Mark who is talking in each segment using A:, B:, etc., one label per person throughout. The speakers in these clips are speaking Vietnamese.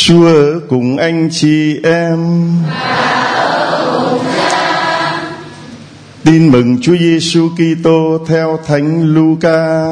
A: Chúa ở cùng anh chị em. Tin mừng Chúa Giêsu Kitô theo Thánh Luca.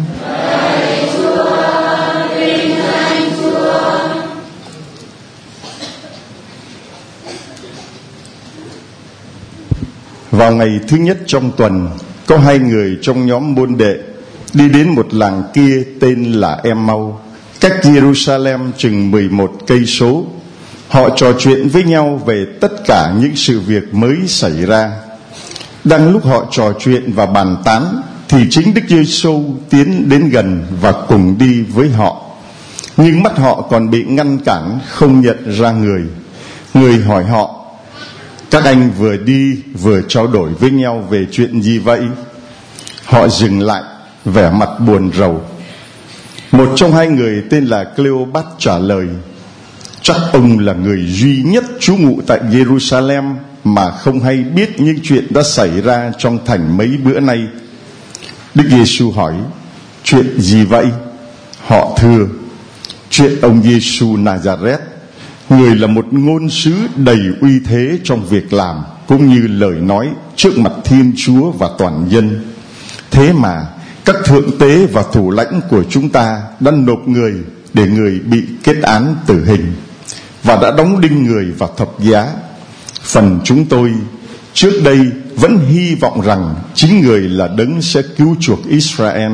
A: Vào ngày thứ nhất trong tuần, có hai người trong nhóm môn đệ đi đến một làng kia tên là Em-mau, cách Jerusalem chừng 11 cây số. Họ trò chuyện với nhau về tất cả những sự việc mới xảy ra. Đang lúc họ trò chuyện và bàn tán, thì chính Đức Giêsu tiến đến gần và cùng đi với họ. Nhưng mắt họ còn bị ngăn cản, không nhận ra người. Người hỏi họ: các anh vừa đi vừa trao đổi với nhau về chuyện gì vậy? Họ dừng lại, vẻ mặt buồn rầu. Một trong hai người tên là Cleopat trả lời: chắc ông là người duy nhất trú ngụ tại Jerusalem mà không hay biết những chuyện đã xảy ra trong thành mấy bữa nay. Đức Giêsu hỏi: chuyện gì vậy? Họ thưa: chuyện ông Giêsu Nazareth, người là một ngôn sứ đầy uy thế trong việc làm cũng như lời nói trước mặt Thiên Chúa và toàn dân. Thế mà các thượng tế và thủ lãnh của chúng ta đã nộp người để người bị kết án tử hình, và đã đóng đinh người vào thập giá. Phần chúng tôi trước đây vẫn hy vọng rằng chính người là đấng sẽ cứu chuộc Israel.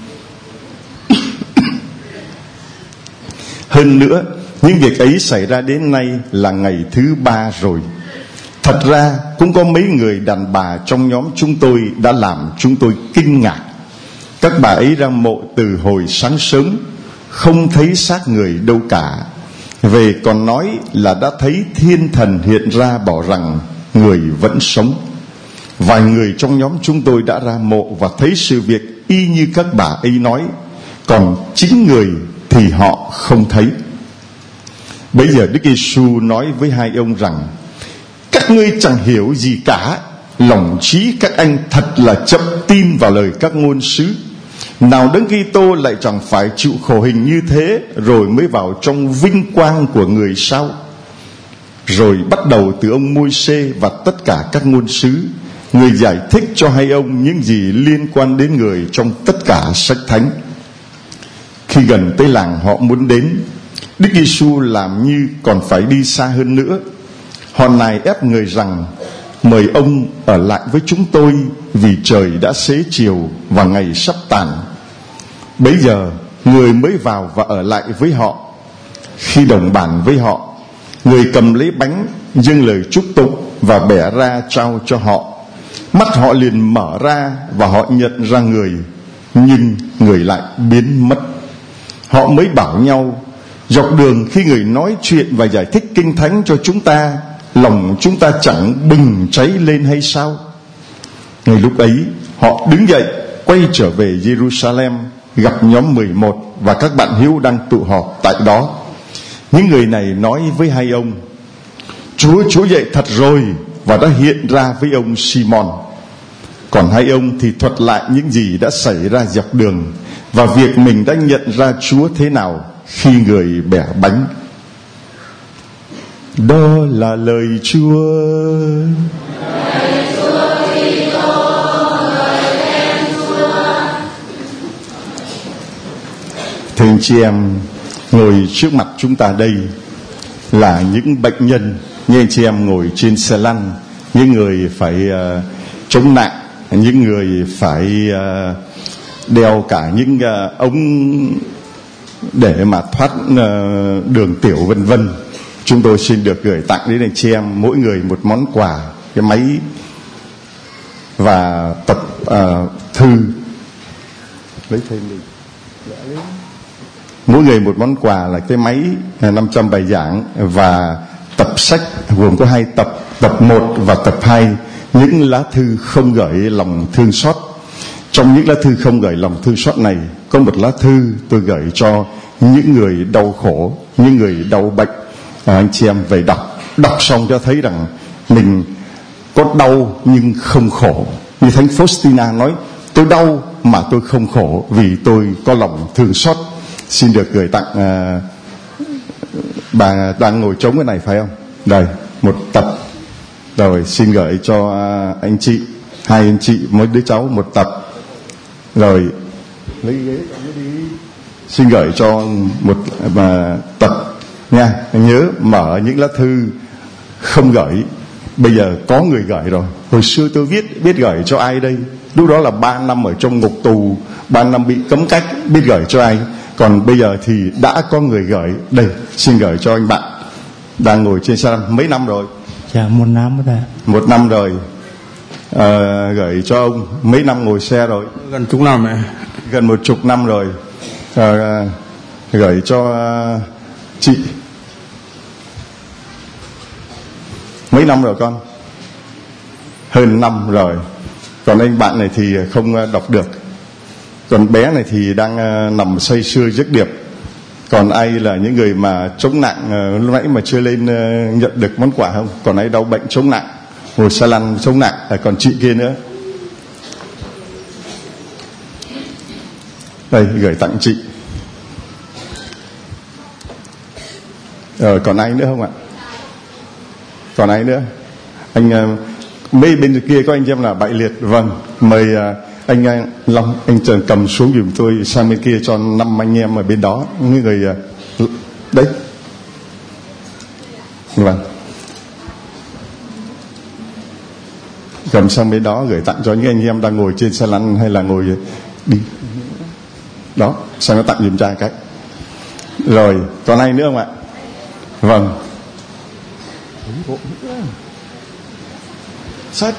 A: Hơn nữa, những việc ấy xảy ra đến nay là ngày thứ 3 rồi. Thật ra cũng có mấy người đàn bà trong nhóm chúng tôi đã làm chúng tôi kinh ngạc. Các bà ấy ra mộ từ hồi sáng sớm, không thấy xác người đâu cả. Về còn nói là đã thấy thiên thần hiện ra bảo rằng người vẫn sống. Vài người trong nhóm chúng tôi đã ra mộ và thấy sự việc y như các bà ấy nói, còn chính người thì họ không thấy. Bây giờ Đức Giêsu nói với hai ông rằng: các ngươi chẳng hiểu gì cả. Lòng trí các anh thật là chậm tin vào lời các ngôn sứ. Nào Đấng Kitô lại chẳng phải chịu khổ hình như thế rồi mới vào trong vinh quang của người sao? Rồi bắt đầu từ ông Môi-se và tất cả các ngôn sứ, người giải thích cho hai ông những gì liên quan đến người trong tất cả sách thánh. Khi gần tới làng họ muốn đến, Đức Giêsu làm như còn phải đi xa hơn nữa. Họ nài ép người rằng: mời ông ở lại với chúng tôi, vì trời đã xế chiều và ngày sắp tàn. Bấy giờ người mới vào và ở lại với họ. Khi đồng bàn với họ, người cầm lấy bánh, dâng lời chúc tụng và bẻ ra trao cho họ. Mắt họ liền mở ra và họ nhận ra người, nhưng người lại biến mất. Họ mới bảo nhau: dọc đường khi người nói chuyện và giải thích kinh thánh cho chúng ta, lòng chúng ta chẳng bừng cháy lên hay sao? Ngay lúc ấy họ đứng dậy quay trở về Jerusalem, gặp nhóm 11 và các bạn hữu đang tụ họp tại đó. Những người này nói với hai ông: Chúa dậy thật rồi và đã hiện ra với ông Simon. Còn hai ông thì thuật lại những gì đã xảy ra dọc đường và việc mình đã nhận ra Chúa thế nào khi người bẻ bánh. Đó là lời Chúa. Thưa anh chị em, ngồi trước mặt chúng ta đây là những bệnh nhân, như anh chị em ngồi trên xe lăn, những người phải chống nạn, những người phải đeo cả những ống để mà thoát đường tiểu vân vân. Chúng tôi xin được gửi tặng đến anh chị em mỗi người một món quà, cái máy và tập thư. Lấy thêm đi. Mỗi người một món quà là cái máy 500 bài giảng và tập sách gồm có 2 tập, tập 1 và tập 2, những lá thư không gửi lòng thương xót. Trong những lá thư không gửi lòng thương xót này, có một lá thư tôi gửi cho những người đau khổ, những người đau bệnh. Anh chị em về đọc xong cho thấy rằng mình có đau nhưng không khổ. Như Thánh Faustina nói: tôi đau mà tôi không khổ vì tôi có lòng thương xót. Xin được gửi tặng bà đang ngồi trống cái này phải không? Đây, một tập. Rồi xin gửi cho anh chị, 2 anh chị, mỗi đứa cháu một tập. Rồi lấy ghế đi. Xin gửi cho một tập nha. Nhớ mở những lá thư không gửi. Bây giờ có người gửi rồi. Hồi xưa tôi biết gửi cho ai đây? Lúc đó là 3 năm ở trong ngục tù, 3 năm bị cấm cách, biết gửi cho ai. Còn bây giờ thì đã có người gửi. Đây, xin gửi cho anh bạn đang ngồi trên xe lăn. Mấy năm rồi?
B: Dạ 1 năm rồi.
A: 1 năm rồi. Gửi cho ông. Mấy năm ngồi xe rồi?
B: Gần chục năm ạ.
A: Gần 10 năm rồi. Gửi cho chị. Mấy năm rồi con? Hơn 5 rồi. Còn anh bạn này thì không đọc được. Còn bé này thì đang nằm say sưa giấc điệp. Còn ai là những người mà chống nặng lúc nãy mà chưa lên nhận được món quà không? Còn ai đau bệnh chống nặng, ngồi xe lăn chống nặng. Còn chị kia nữa. Đây, gửi tặng chị. Còn ai nữa không ạ? Còn ai nữa? Anh mấy bên kia có anh em là bại liệt. Vâng, mời anh Long, anh Trần cầm xuống giùm tôi sang bên kia cho 5 anh em ở bên đó. Những người đấy. Vâng, cầm sang bên đó gửi tặng cho những anh em đang ngồi trên xe lăn hay là ngồi đi đó, sang nó tặng giùm cha cái. Rồi còn ai nữa không ạ? Vâng. Sách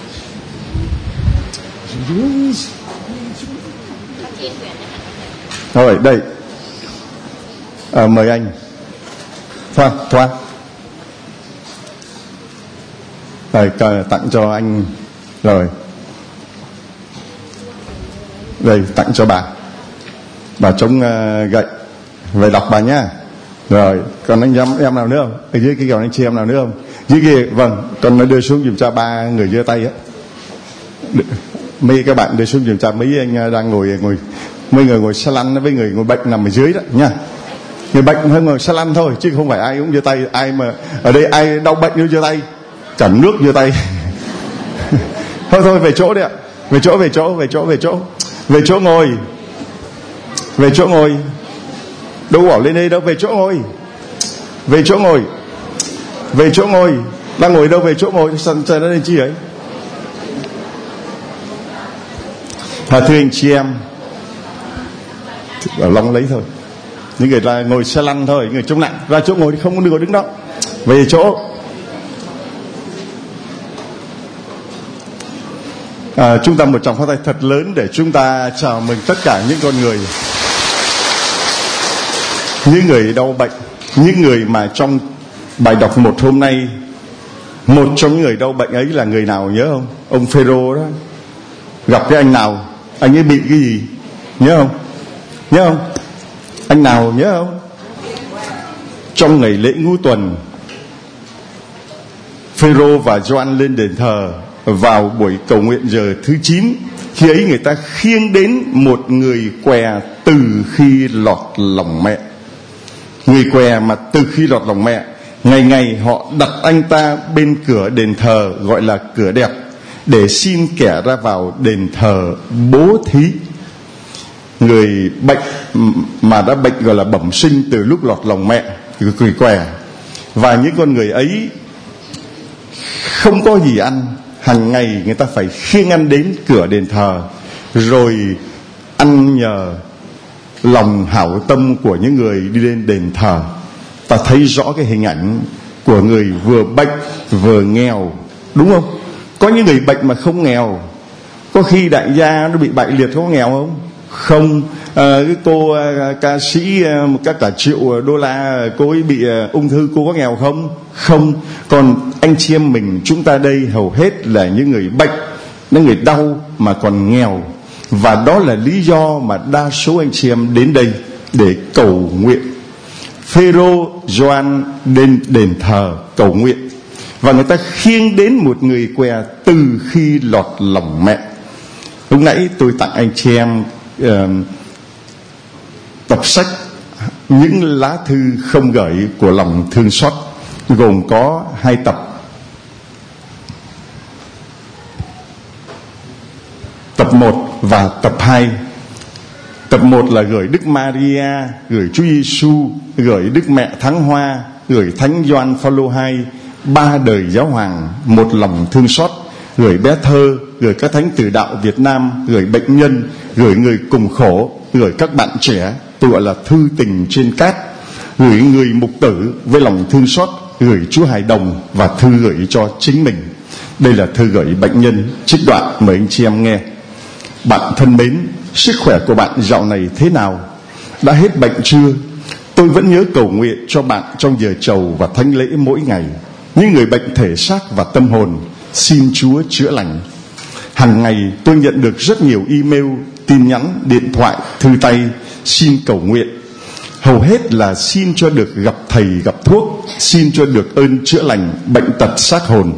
A: rồi đây. Mời anh Thoa. Rồi tặng cho anh. Rồi đây, tặng cho bà chống gậy. Về đọc bà nhá. Rồi còn anh em nào nữa không? Ở dưới cái còn anh chị em nào nữa không? Dưới kia. Vâng, còn nó đưa xuống giùm cho 3 người giơ tay á. Mấy các bạn đưa xuống giùm cho mấy anh đang ngồi mấy người ngồi xe lăn với người ngồi bệnh nằm ở dưới đó nha. Người bệnh hơi ngồi xe lăn thôi chứ không phải ai cũng giơ tay. Ai mà ở đây ai đau bệnh cũng giơ tay, chẳng nước giơ tay. thôi về chỗ đi ạ. Về chỗ ngồi. Đâu bỏ lên đây đâu, về chỗ ngồi. Đang ngồi đâu, về chỗ ngồi. Sao nó lên chi ấy? Thưa anh chị em, ở Long lấy thôi. Những người là ngồi xe lăn thôi, người chống nặng ra chỗ ngồi thì không có được đứng đó. Về chỗ. Chúng ta một tràng pháo tay thật lớn để chúng ta chào mừng tất cả những con người, những người đau bệnh, những người mà trong bài đọc một hôm nay, một trong những người đau bệnh ấy là người nào nhớ không? Ông Phêrô đó. Gặp cái anh nào, anh ấy bị cái gì? Nhớ không? Anh nào nhớ không? Trong ngày lễ ngũ tuần, Phêrô và Gioan lên đền thờ vào buổi cầu nguyện giờ thứ 9. Khi ấy người ta khiêng đến một người què từ khi lọt lòng mẹ. Người què mà từ khi lọt lòng mẹ, ngày ngày họ đặt anh ta bên cửa đền thờ gọi là cửa đẹp, để xin kẻ ra vào đền thờ bố thí. Người bệnh mà đã bệnh gọi là bẩm sinh từ lúc lọt lòng mẹ, người què. Và những con người ấy không có gì ăn, hàng ngày người ta phải khiêng ăn đến cửa đền thờ, rồi ăn nhờ lòng hảo tâm của những người đi lên đền thờ. Ta thấy rõ cái hình ảnh của người vừa bệnh vừa nghèo, đúng không? Có những người bệnh mà không nghèo. Có khi đại gia nó bị bại liệt có nghèo không? Không. Cái cô ca sĩ cả triệu đô la, cô ấy bị ung thư, cô có nghèo không? Không. Còn anh chị em mình chúng ta đây hầu hết là những người bệnh, những người đau mà còn nghèo. Và đó là lý do mà đa số anh chị em đến đây để cầu nguyện. Phêrô, Gioan đến đền thờ cầu nguyện, và người ta khiêng đến một người què từ khi lọt lòng mẹ. Lúc nãy tôi tặng anh chị em tập sách những lá thư không gửi của lòng thương xót, gồm có 2 tập. Tập 1 và tập 2. Tập 1 là gửi Đức Maria, gửi Chúa Giêsu, gửi Đức Mẹ Thánh Hoa, gửi Thánh Gioan Phaolô II, 3 đời giáo hoàng, một lòng thương xót, gửi bé thơ, gửi các thánh tử đạo Việt Nam, gửi bệnh nhân, gửi người cùng khổ, gửi các bạn trẻ, tôi gọi là thư tình trên cát, gửi người mục tử với lòng thương xót, gửi Chúa Hài Đồng và thư gửi cho chính mình. Đây là thư gửi bệnh nhân, trích đoạn mời anh chị em nghe. Bạn thân mến, sức khỏe của bạn dạo này thế nào? Đã hết bệnh chưa? Tôi vẫn nhớ cầu nguyện cho bạn trong giờ trầu và thánh lễ mỗi ngày. Những người bệnh thể xác và tâm hồn, xin Chúa chữa lành. Hàng ngày tôi nhận được rất nhiều email, tin nhắn, điện thoại, thư tay xin cầu nguyện. Hầu hết là xin cho được gặp thầy gặp thuốc, xin cho được ơn chữa lành bệnh tật xác hồn.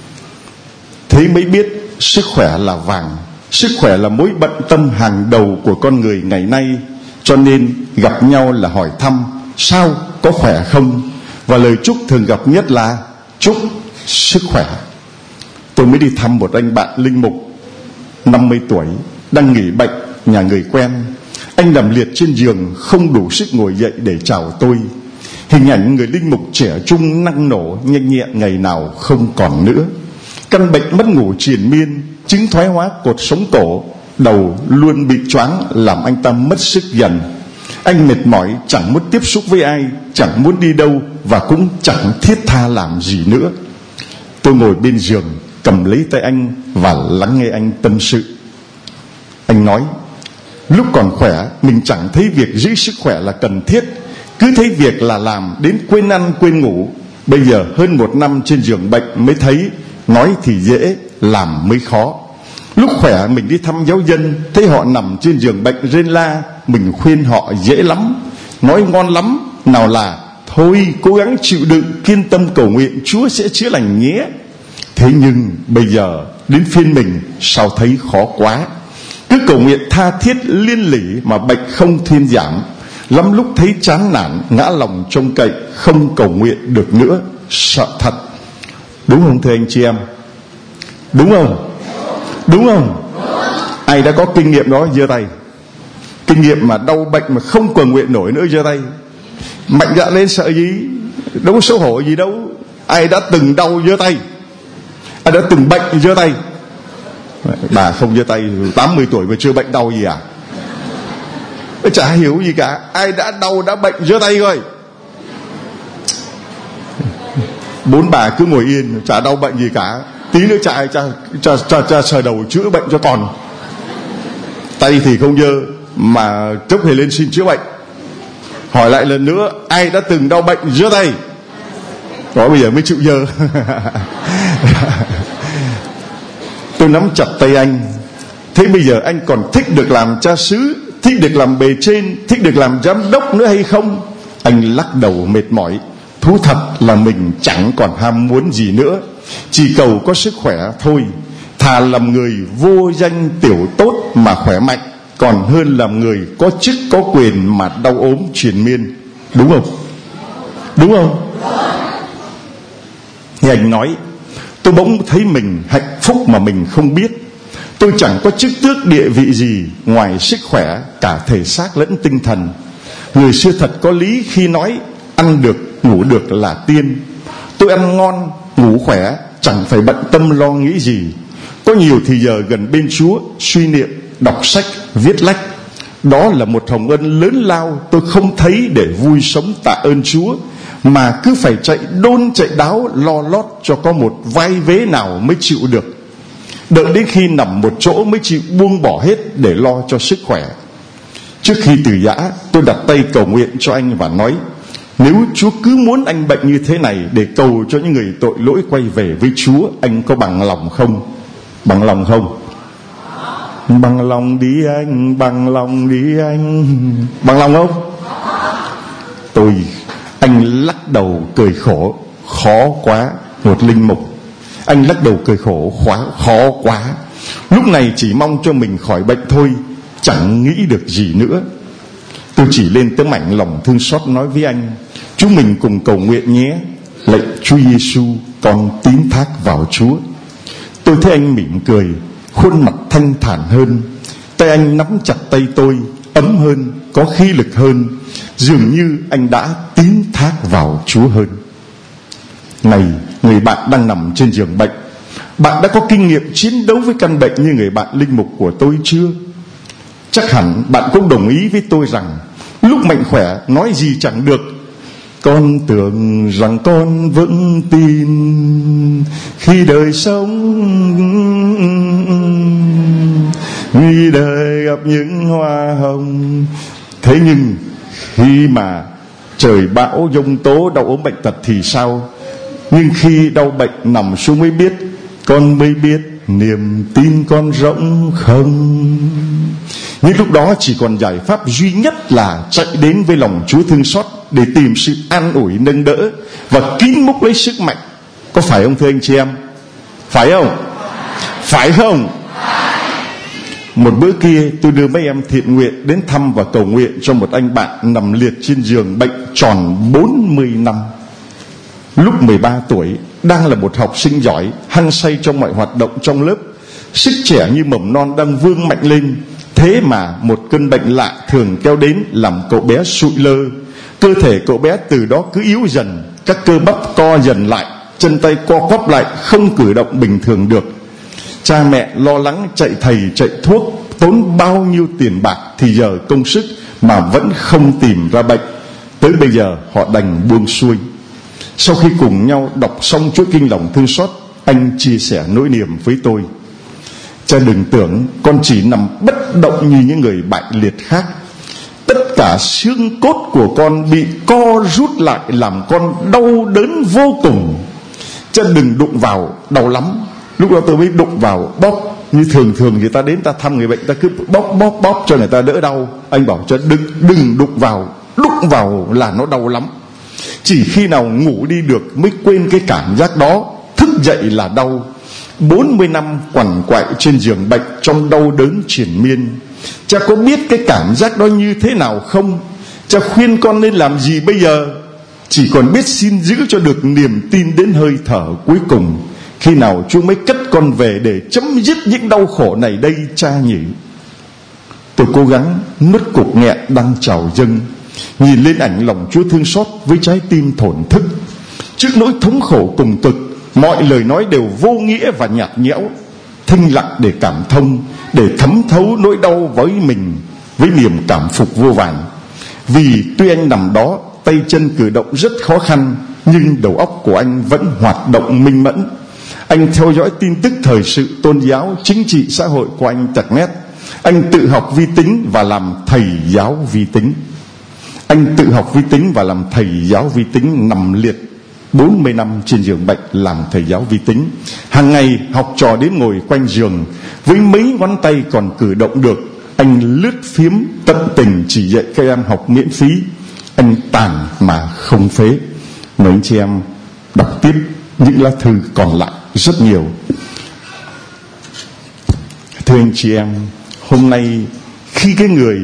A: Thế mới biết sức khỏe là vàng, sức khỏe là mối bận tâm hàng đầu của con người ngày nay. Cho nên gặp nhau là hỏi thăm sao, có khỏe không, và lời chúc thường gặp nhất là chúc sức khỏe. Tôi mới đi thăm một anh bạn linh mục 50 tuổi đang nghỉ bệnh nhà người quen. Anh nằm liệt trên giường, không đủ sức ngồi dậy để chào tôi. Hình ảnh người linh mục trẻ trung năng nổ nhanh nhẹn ngày nào không còn nữa. Căn bệnh mất ngủ triền miên, chứng thoái hóa cột sống cổ, đầu luôn bị choáng làm anh ta mất sức dần. Anh mệt mỏi, chẳng muốn tiếp xúc với ai, chẳng muốn đi đâu và cũng chẳng thiết tha làm gì nữa. Tôi ngồi bên giường, cầm lấy tay anh và lắng nghe anh tâm sự. Anh nói, lúc còn khỏe mình chẳng thấy việc giữ sức khỏe là cần thiết, cứ thấy việc là làm đến quên ăn quên ngủ. Bây giờ hơn 1 năm trên giường bệnh mới thấy nói thì dễ, làm mới khó. Lúc khỏe mình đi thăm giáo dân, thấy họ nằm trên giường bệnh rên la, mình khuyên họ dễ lắm, nói ngon lắm, nào là thôi cố gắng chịu đựng, kiên tâm cầu nguyện, Chúa sẽ chữa lành nhé. Thế nhưng bây giờ đến phiên mình sao thấy khó quá. Cứ cầu nguyện tha thiết liên lỉ mà bệnh không thuyên giảm. Lắm lúc thấy chán nản, ngã lòng trông cậy, không cầu nguyện được nữa, sợ thật. Đúng không thưa anh chị em? Đúng không? Đúng không? Ai đã có kinh nghiệm đó giơ tay. Kinh nghiệm mà đau bệnh mà không cầu nguyện nổi nữa giơ tay. Mạnh dạn lên, sợ gì? Đâu có xấu hổ gì đâu. Ai đã từng đau giơ tay. Ai đã từng bệnh giơ tay. Bà không giơ tay, 80 tuổi mà chưa bệnh đau gì à? Chả hiểu gì cả. Ai đã đau đã bệnh giơ tay coi. 4 bà cứ ngồi yên, chả đau bệnh gì cả. Tí nữa cha sờ đầu chữa bệnh cho con. Tay thì không dơ mà chốc hề lên xin chữa bệnh. Hỏi lại lần nữa, ai đã từng đau bệnh giơ tay. Đó, bây giờ mới chịu dơ. Tôi nắm chặt tay anh. Thế bây giờ anh còn thích được làm cha xứ, thích được làm bề trên, thích được làm giám đốc nữa hay không? Anh lắc đầu mệt mỏi. Thú thật là mình chẳng còn ham muốn gì nữa, chỉ cầu có sức khỏe thôi. Thà làm người vô danh tiểu tốt mà khỏe mạnh, còn hơn làm người có chức có quyền mà đau ốm triền miên. Đúng không? Đúng không? Nghe anh nói, tôi bỗng thấy mình hạnh phúc mà mình không biết. Tôi chẳng có chức tước địa vị gì ngoài sức khỏe cả thể xác lẫn tinh thần. Người xưa thật có lý khi nói ăn được ngủ được là tiên. Tôi ăn ngon ngủ khỏe, chẳng phải bận tâm lo nghĩ gì. Có nhiều thì giờ gần bên Chúa, suy niệm, đọc sách, viết lách. Đó là một hồng ân lớn lao tôi không thấy để vui sống tạ ơn Chúa, mà cứ phải chạy đôn chạy đáo lo lót cho có một vai vế nào mới chịu được. Đợi đến khi nằm một chỗ mới chịu buông bỏ hết để lo cho sức khỏe. Trước khi từ giã, tôi đặt tay cầu nguyện cho anh và nói, nếu Chúa cứ muốn anh bệnh như thế này để cầu cho những người tội lỗi quay về với Chúa, anh có bằng lòng không? Bằng lòng không? Bằng lòng đi anh, bằng lòng đi anh. Bằng lòng không? Anh lắc đầu cười khổ. Khó quá. Một linh mục, anh lắc đầu cười khổ. Khó quá. Lúc này chỉ mong cho mình khỏi bệnh thôi, chẳng nghĩ được gì nữa. Tôi chỉ lên tấm ảnh lòng thương xót nói với anh: chúng mình cùng cầu nguyện nhé. Lạy Chúa Giêsu, con tín thác vào Chúa. Tôi thấy anh mỉm cười, khuôn mặt thanh thản hơn. Tay anh nắm chặt tay tôi, ấm hơn, có khí lực hơn. Dường như anh đã tín thác vào Chúa hơn. Này, người bạn đang nằm trên giường bệnh, bạn đã có kinh nghiệm chiến đấu với căn bệnh như người bạn linh mục của tôi chưa? Chắc hẳn bạn cũng đồng ý với tôi rằng lúc mạnh khỏe nói gì chẳng được. Con tưởng rằng con vẫn tin khi đời sống, khi đời gặp những hoa hồng. Thế nhưng khi mà trời bão giông tố đau ốm bệnh tật thì sao? Nhưng khi đau bệnh nằm xuống mới biết, con mới biết niềm tin con rỗng không. Nhưng lúc đó chỉ còn giải pháp duy nhất là chạy đến với lòng Chúa thương xót để tìm sự an ủi nâng đỡ và kín múc lấy sức mạnh. Có phải không thưa anh chị em? Phải không? Phải không? Một bữa kia tôi đưa mấy em thiện nguyện đến thăm và cầu nguyện cho một anh bạn nằm liệt trên giường bệnh tròn 40 năm. Lúc 13 tuổi, đang là một học sinh giỏi, hăng say trong mọi hoạt động trong lớp, sức trẻ như mầm non đang vươn mạnh lên. Thế mà một cơn bệnh lạ thường kéo đến làm cậu bé sụi lơ. Cơ thể cậu bé từ đó cứ yếu dần, các cơ bắp co dần lại, chân tay co quắp lại, không cử động bình thường được. Cha mẹ lo lắng chạy thầy chạy thuốc, tốn bao nhiêu tiền bạc thì giờ công sức mà vẫn không tìm ra bệnh. Tới bây giờ họ đành buông xuôi. Sau khi cùng nhau đọc xong chuỗi kinh lòng thương xót, anh chia sẻ nỗi niềm với tôi: cha đừng tưởng con chỉ nằm bất động như những người bại liệt khác. Tất cả xương cốt của con bị co rút lại làm con đau đớn vô cùng. Cha đừng đụng vào, đau lắm. Lúc đó tôi mới đụng vào, bóp. Như thường người ta đến ta thăm người bệnh, ta cứ bóp cho người ta đỡ đau. Anh bảo cho đừng đụng vào là nó đau lắm. Chỉ khi nào ngủ đi được mới quên cái cảm giác đó. Thức dậy là đau. 40 năm quằn quại trên giường bệnh trong đau đớn triền miên. Cha có biết cái cảm giác đó như thế nào không? Cha khuyên con nên làm gì bây giờ? Chỉ còn biết xin giữ cho được niềm tin đến hơi thở cuối cùng. Khi nào Chúa mới cất con về để chấm dứt những đau khổ này đây cha nhỉ? Tôi cố gắng nuốt cục nghẹn đang trào dâng, nhìn lên ảnh lòng Chúa thương xót với trái tim thổn thức. Trước nỗi thống khổ cùng cực, mọi lời nói đều vô nghĩa và nhạt nhẽo. Thinh lặng để cảm thông, để thấm thấu nỗi đau với mình với niềm cảm phục vô vàn. Vì tuy anh nằm đó, tay chân cử động rất khó khăn, nhưng đầu óc của anh vẫn hoạt động minh mẫn. Anh theo dõi tin tức thời sự, tôn giáo, chính trị, xã hội của anh tật nét. Anh tự học vi tính và làm thầy giáo vi tính. Anh tự học vi tính và làm thầy giáo vi tính, nằm liệt 40 năm trên giường bệnh làm thầy giáo vi tính. Hàng ngày học trò đến ngồi quanh giường, với mấy ngón tay còn cử động được, anh lướt phiếm tận tình chỉ dạy các em học miễn phí. Anh tàn mà không phế. Mời anh chị em đọc tiếp những lá thư còn lại rất nhiều. Thưa anh chị em, hôm nay khi cái người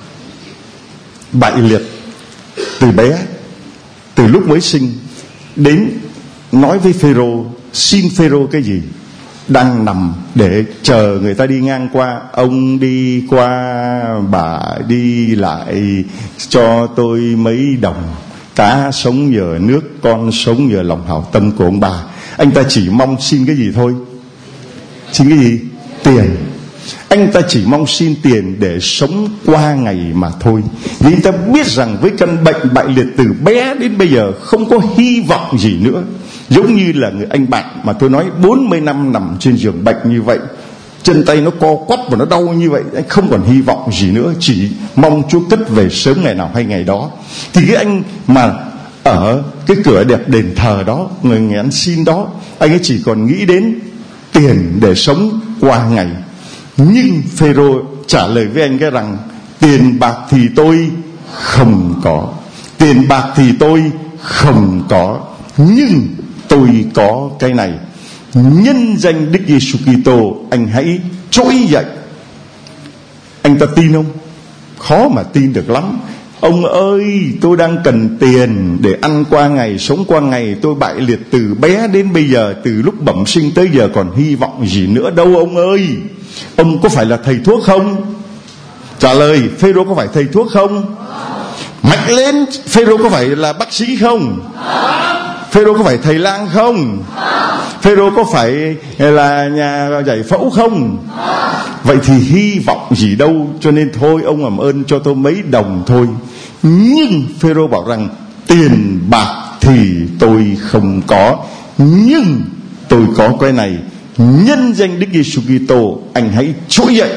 A: bại liệt từ bé, từ lúc mới sinh đến nói với Phêrô, xin Phêrô cái gì? Đang nằm để chờ người ta đi ngang qua. Ông đi qua, bà đi lại, cho tôi mấy đồng. Cá sống nhờ nước, con sống nhờ lòng hảo tâm của ông bà. Anh ta chỉ mong xin cái gì thôi? Xin cái gì? Tiền. Anh ta chỉ mong xin tiền để sống qua ngày mà thôi. Vì anh ta biết rằng với căn bệnh bại liệt từ bé đến bây giờ không có hy vọng gì nữa. Giống như là người anh bạn mà tôi nói 40 năm nằm trên giường bệnh như vậy, chân tay nó co quắp và nó đau như vậy, anh không còn hy vọng gì nữa, chỉ mong Chúa cất về sớm ngày nào hay ngày đó. Thì cái anh mà ở cái cửa đẹp đền thờ đó, người ăn xin đó, anh ấy chỉ còn nghĩ đến tiền để sống qua ngày. Nhưng Phêrô trả lời với anh cái rằng: tiền bạc thì tôi không có, tiền bạc thì tôi không có, nhưng tôi có cái này. Nhân danh Đức Giêsu Kitô, anh hãy trỗi dậy. Anh ta tin không? Khó mà tin được lắm. Ông ơi, tôi đang cần tiền để ăn qua ngày, sống qua ngày. Tôi bại liệt từ bé đến bây giờ, từ lúc bẩm sinh tới giờ còn hy vọng gì nữa đâu ông ơi. Ông có phải là thầy thuốc không? Trả lời, Phêrô có phải thầy thuốc không? Mạnh lên, Phêrô có phải là bác sĩ không? Phêrô có phải thầy lang không? Phêrô có phải là nhà giải phẫu không? Vậy thì hy vọng gì đâu. Cho nên thôi ông làm ơn cho tôi mấy đồng thôi. Nhưng Phêrô bảo rằng tiền bạc thì tôi không có, nhưng tôi có cái này, nhân danh Đức Giêsu Kitô anh hãy trỗi dậy.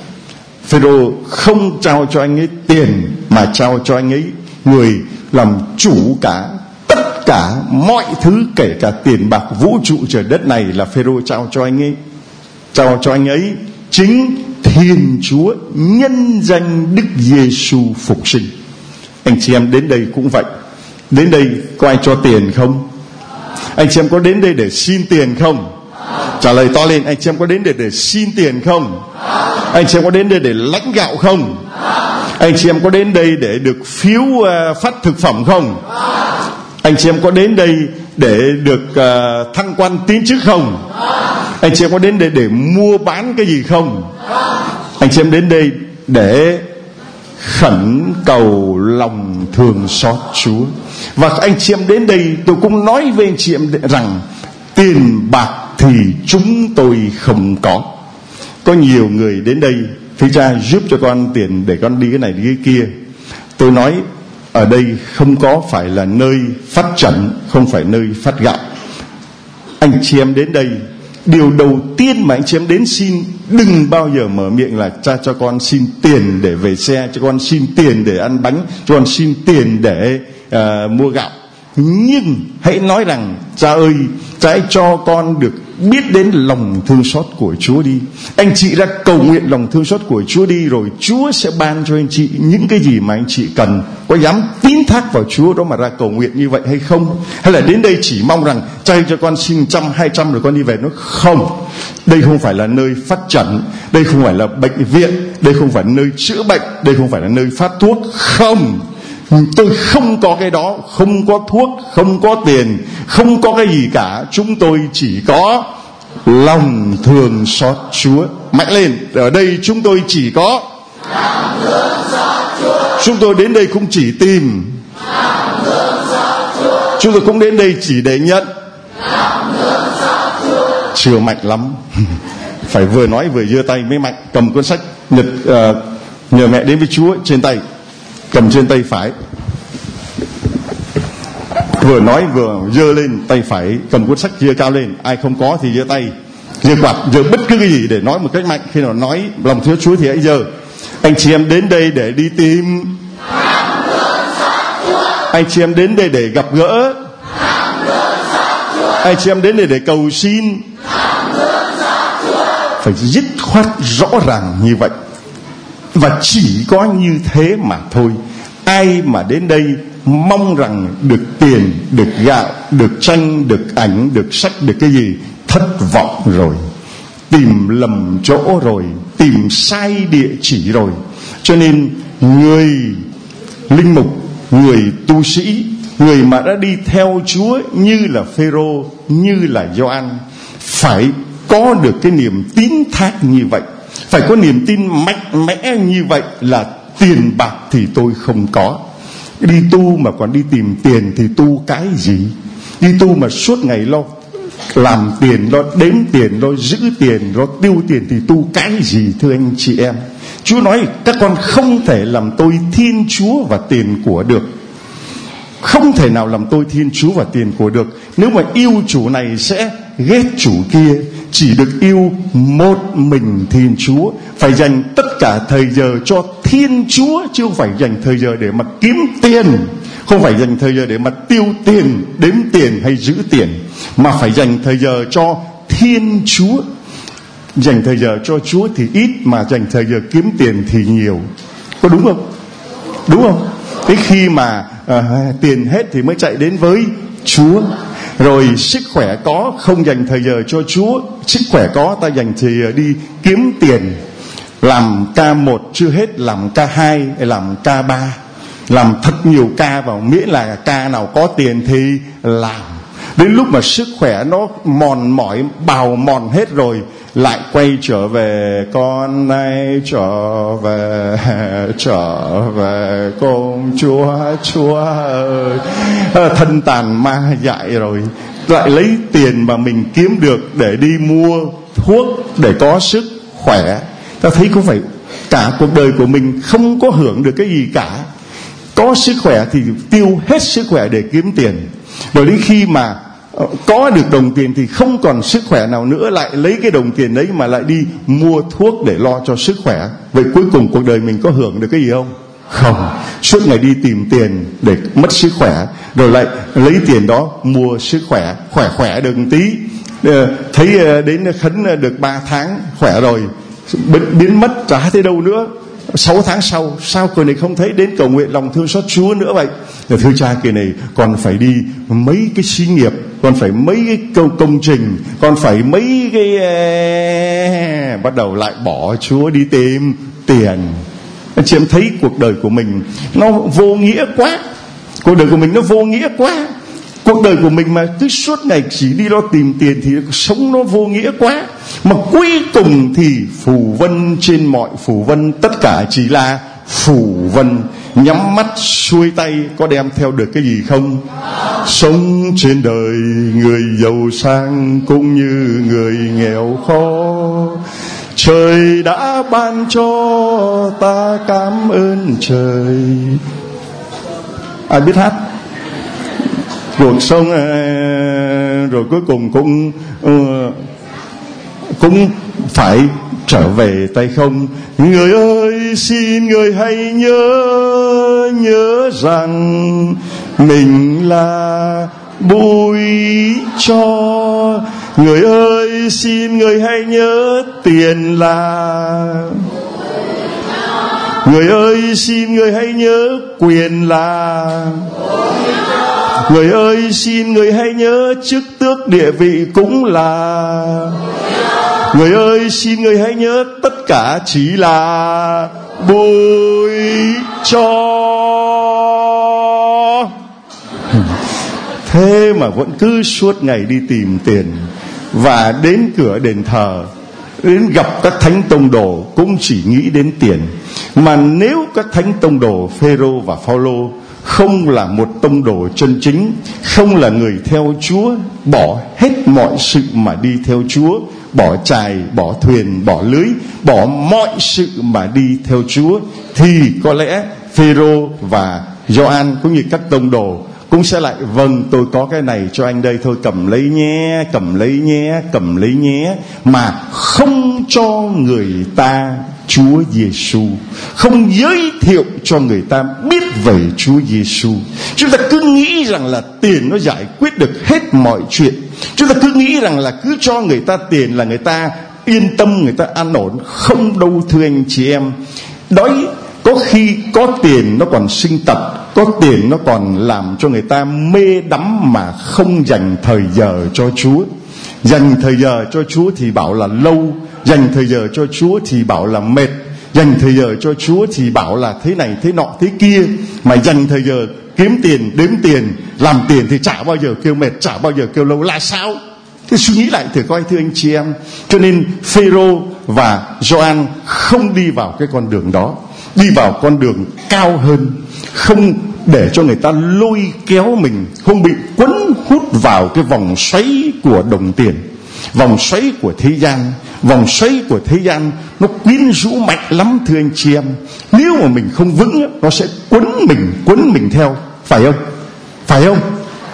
A: Phêrô không trao cho anh ấy tiền, mà trao cho anh ấy người làm chủ cả tất cả mọi thứ, kể cả tiền bạc vũ trụ trời đất này là Phêrô trao cho anh ấy. Trao cho anh ấy chính Thiên Chúa, nhân danh Đức Giêsu phục sinh. Anh chị em đến đây cũng vậy. Đến đây có ai cho tiền không? Anh chị em có đến đây để xin tiền không? Trả lời to lên, anh chị em có đến đây để xin tiền không? Anh chị em có đến đây để lãnh gạo không? Anh chị em có đến đây để được phiếu phát thực phẩm không? Anh chị em có đến đây để được thăng quan tiến chức không? Anh chị em có đến đây để mua bán cái gì không? Anh chị em đến đây để khẩn cầu lòng thương xót Chúa. Và anh chị em đến đây, tôi cũng nói với anh chị em rằng tiền bạc thì chúng tôi không có. Có nhiều người đến đây, thưa cha giúp cho con tiền để con đi cái này đi cái kia. Tôi nói ở đây không có phải là nơi phát trận, không phải nơi phát gạo. Anh chị em đến đây, điều đầu tiên mà anh chị em đến xin, đừng bao giờ mở miệng là cha cho con xin tiền để về xe, cho con xin tiền để ăn bánh, cho con xin tiền để mua gạo. Nhưng hãy nói rằng cha ơi, cha hãy cho con được biết đến lòng thương xót của Chúa đi. Anh chị ra cầu nguyện lòng thương xót của Chúa đi, rồi Chúa sẽ ban cho anh chị những cái gì mà anh chị cần. Có dám tín thác vào Chúa đó mà ra cầu nguyện như vậy hay không? Hay là đến đây chỉ mong rằng cha cho con xin 100, 200 rồi con đi về? Nó không. Đây không phải là nơi phát trận, đây không phải là bệnh viện, đây không phải nơi chữa bệnh, đây không phải là nơi phát thuốc. Không, tôi không có cái đó, không có thuốc, không có tiền, không có cái gì cả. Chúng tôi chỉ có lòng thương xót Chúa. Mạnh lên, ở đây chúng tôi chỉ có lòng thương xót Chúa. Chúng tôi đến đây cũng chỉ tìm lòng thương xót Chúa. Chúng tôi cũng đến đây chỉ để nhận lòng thương xót Chúa. Chưa mạnh lắm. Phải vừa nói vừa giơ tay mới mạnh. Cầm cuốn sách nhờ mẹ đến với Chúa trên tay, cầm trên tay phải, vừa nói vừa giơ lên tay phải, cầm cuốn sách giơ cao lên. Ai không có thì giơ tay, giơ quạt, giơ bất cứ cái gì để nói một cách mạnh. Khi nào nói lòng thương Chúa thì hãy giơ. Anh chị em đến đây để đi tìm, anh chị em đến đây để gặp gỡ, anh chị em đến đây để cầu xin. Phải dứt khoát rõ ràng như vậy. Và chỉ có như thế mà thôi. Ai mà đến đây mong rằng được tiền, được gạo, được tranh, được ảnh, được sách, được cái gì, thất vọng rồi, tìm lầm chỗ rồi, tìm sai địa chỉ rồi. Cho nên người linh mục, người tu sĩ, người mà đã đi theo Chúa như là Phêrô, như là Gioan, phải có được cái niềm tín thác như vậy, phải có niềm tin mạnh mẽ như vậy là tiền bạc thì tôi không có. Đi tu mà còn đi tìm tiền thì tu cái gì? Đi tu mà suốt ngày lo làm tiền, lo đếm tiền, lo giữ tiền, lo tiêu tiền thì tu cái gì thưa anh chị em? Chúa nói các con không thể làm tôi Thiên Chúa và tiền của được. Không thể nào làm tôi Thiên Chúa và tiền của được. Nếu mà yêu chủ này sẽ ghét chủ kia. Chỉ được yêu một mình Thiên Chúa. Phải dành tất cả thời giờ cho Thiên Chúa, chứ không phải dành thời giờ để mà kiếm tiền, không phải dành thời giờ để mà tiêu tiền, đếm tiền hay giữ tiền, mà phải dành thời giờ cho Thiên Chúa. Dành thời giờ cho Chúa thì ít, mà dành thời giờ kiếm tiền thì nhiều. Có đúng không? Đúng không? Cái khi mà tiền hết thì mới chạy đến với Chúa. Rồi sức khỏe có, không dành thời giờ cho Chúa. Sức khỏe có, ta dành thời giờ đi kiếm tiền. Làm ca 1 chưa hết, làm ca 2, làm ca 3. làm thật nhiều ca vào, miễn là ca nào có tiền thì làm. Đến lúc mà sức khỏe nó mòn mỏi, bào mòn hết rồi, lại quay trở về. Con nay trở về công Chúa ơi. Thân tàn ma dại rồi, lại lấy tiền mà mình kiếm được để đi mua thuốc để có sức khỏe. Ta thấy có phải cả cuộc đời của mình không có hưởng được cái gì cả. Có sức khỏe thì tiêu hết sức khỏe để kiếm tiền, rồi đến khi mà có được đồng tiền thì không còn sức khỏe nào nữa, lại lấy cái đồng tiền đấy mà lại đi mua thuốc để lo cho sức khỏe. Vậy cuối cùng cuộc đời mình có hưởng được cái gì không? Không. Suốt ngày đi tìm tiền để mất sức khỏe, rồi lại lấy tiền đó mua sức khỏe, khỏe được một tí, thấy đến khấn được 3 tháng khỏe rồi, biến mất chả thấy đâu nữa. 6 tháng sau, sao kỳ này không thấy đến cầu nguyện lòng thương xót Chúa nữa vậy? Thưa cha, kỳ này còn phải đi mấy cái xí nghiệp, còn phải mấy cái công trình, còn phải mấy cái bắt đầu lại bỏ Chúa đi tìm tiền. Chị em thấy cuộc đời của mình nó vô nghĩa quá. Cuộc đời của mình nó vô nghĩa quá. Cuộc đời của mình mà cứ suốt ngày chỉ đi lo tìm tiền thì sống nó vô nghĩa quá. Mà cuối cùng thì phù vân trên mọi phù vân, tất cả chỉ là phù vân. Nhắm mắt xuôi tay có đem theo được cái gì không? Sống trên đời người giàu sang cũng như người nghèo khó, trời đã ban cho ta cảm ơn trời. Ai biết hát? Cuộc sống rồi cuối cùng cũng phải trở về tay không. Người ơi, xin người hãy nhớ rằng mình là bụi tro. Người ơi, xin người hãy nhớ tiền là. Người ơi, xin người hãy nhớ quyền là. Người ơi, xin người hãy nhớ chức tước địa vị cũng là. Người ơi, xin người hãy nhớ tất cả chỉ là bụi tro. Thế mà vẫn cứ suốt ngày đi tìm tiền, và đến cửa đền thờ, đến gặp các thánh tông đồ cũng chỉ nghĩ đến tiền. Mà nếu các thánh tông đồ Phêrô và Phaolô không là một tông đồ chân chính, không là người theo Chúa, bỏ hết mọi sự mà đi theo Chúa, bỏ chài, bỏ thuyền, bỏ lưới, bỏ mọi sự mà đi theo Chúa, thì có lẽ Phêrô và Gioan cũng như các tông đồ cũng sẽ lại: vâng, tôi có cái này cho anh đây, thôi cầm lấy nhé, cầm lấy nhé, cầm lấy nhé, mà không cho người ta Chúa Giêsu, không giới thiệu cho người ta biết về Chúa Giêsu. Chúng ta cứ nghĩ rằng là tiền nó giải quyết được hết mọi chuyện. Chúng ta cứ nghĩ rằng là cứ cho người ta tiền là người ta yên tâm, người ta an ổn. Không đâu thưa anh chị em. Đói, có khi có tiền nó còn sinh tật, có tiền nó còn làm cho người ta mê đắm mà không dành thời giờ cho Chúa. Dành thời giờ cho Chúa thì bảo là lâu, dành thời giờ cho Chúa thì bảo là mệt, dành thời giờ cho Chúa thì bảo là thế này thế nọ thế kia. Mà dành thời giờ kiếm tiền, đếm tiền, làm tiền thì chả bao giờ kêu mệt, chả bao giờ kêu lâu là sao? Thế suy nghĩ lại thử coi thưa anh chị em. Cho nên Phêrô và Gioan không đi vào cái con đường đó, đi vào con đường cao hơn, không để cho người ta lôi kéo mình, không bị quấn hút vào cái vòng xoáy của đồng tiền, vòng xoáy của thế gian. Vòng xoáy của thế gian nó quyến rũ mạnh lắm thưa anh chị em. Nếu mà mình không vững, nó sẽ quấn mình theo, phải không? Phải không?